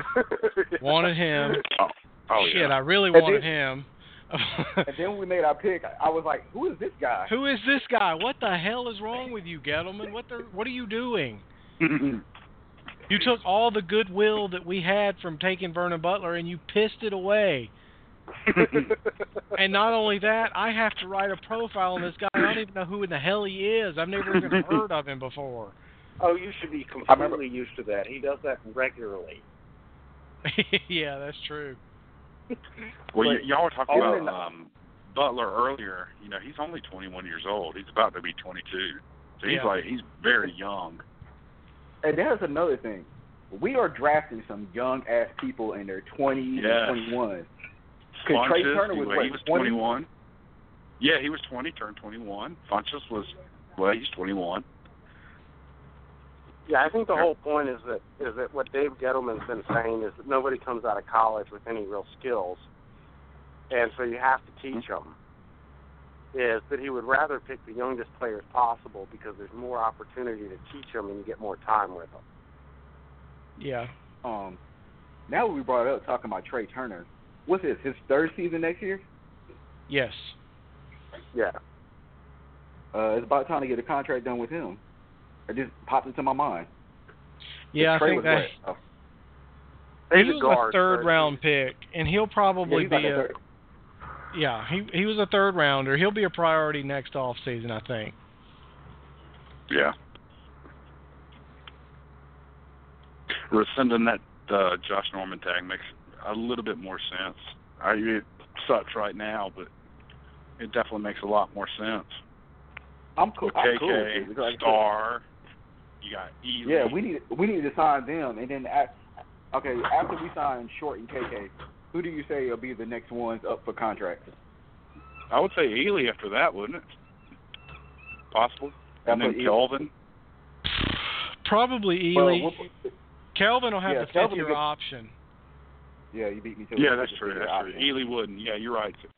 Oh, Shit, yeah. I really wanted him. And then when we made our pick, I was like, who is this guy? Who is this guy? What the hell is wrong with you, Gettleman? What are you doing? You took all the goodwill that we had from taking Vernon Butler and you pissed it away. And not only that, I have to write a profile on this guy. I don't even know who in the hell he is. I've never even heard of him before. Oh, you should be completely used to that. He does that regularly. Yeah, that's true. Well, y'all were talking about Butler earlier. You know, he's only 21 years old. He's about to be 22. So he's very young. And there's another thing. We are drafting some young-ass people in their 20s and 21s. Because Trey Turner was, he was 21. Yeah, he was 20, turned 21. Funchess was, he's 21. Yeah, I think the whole point is that what Dave Gettleman's been saying is that nobody comes out of college with any real skills, and so you have to teach them. Is that he would rather pick the youngest players possible because there's more opportunity to teach them and you get more time with them. Yeah. Now we brought it up talking about Trey Turner. What's this, his third season next year? Yes. Yeah. It's about time to get a contract done with him. It just popped into my mind. Yeah, I think that he was a third-round pick, and he'll probably be a... Yeah, he was a third-rounder. He'll be a priority next offseason, I think. Yeah. Rescinding that Josh Norman tag makes a little bit more sense. It sucks right now, but it definitely makes a lot more sense. I'm cool. With KK, Star, you got Ely. Yeah, we need to sign them, and then after we sign Short and KK, who do you say will be the next ones up for contracts? I would say Ely after that, wouldn't it? Possible. And then Kelvin. Probably Ely. Kelvin will have the fifth-year option. Yeah, you beat me to it. Yeah, that's true. Ely wouldn't. Yeah, you're right.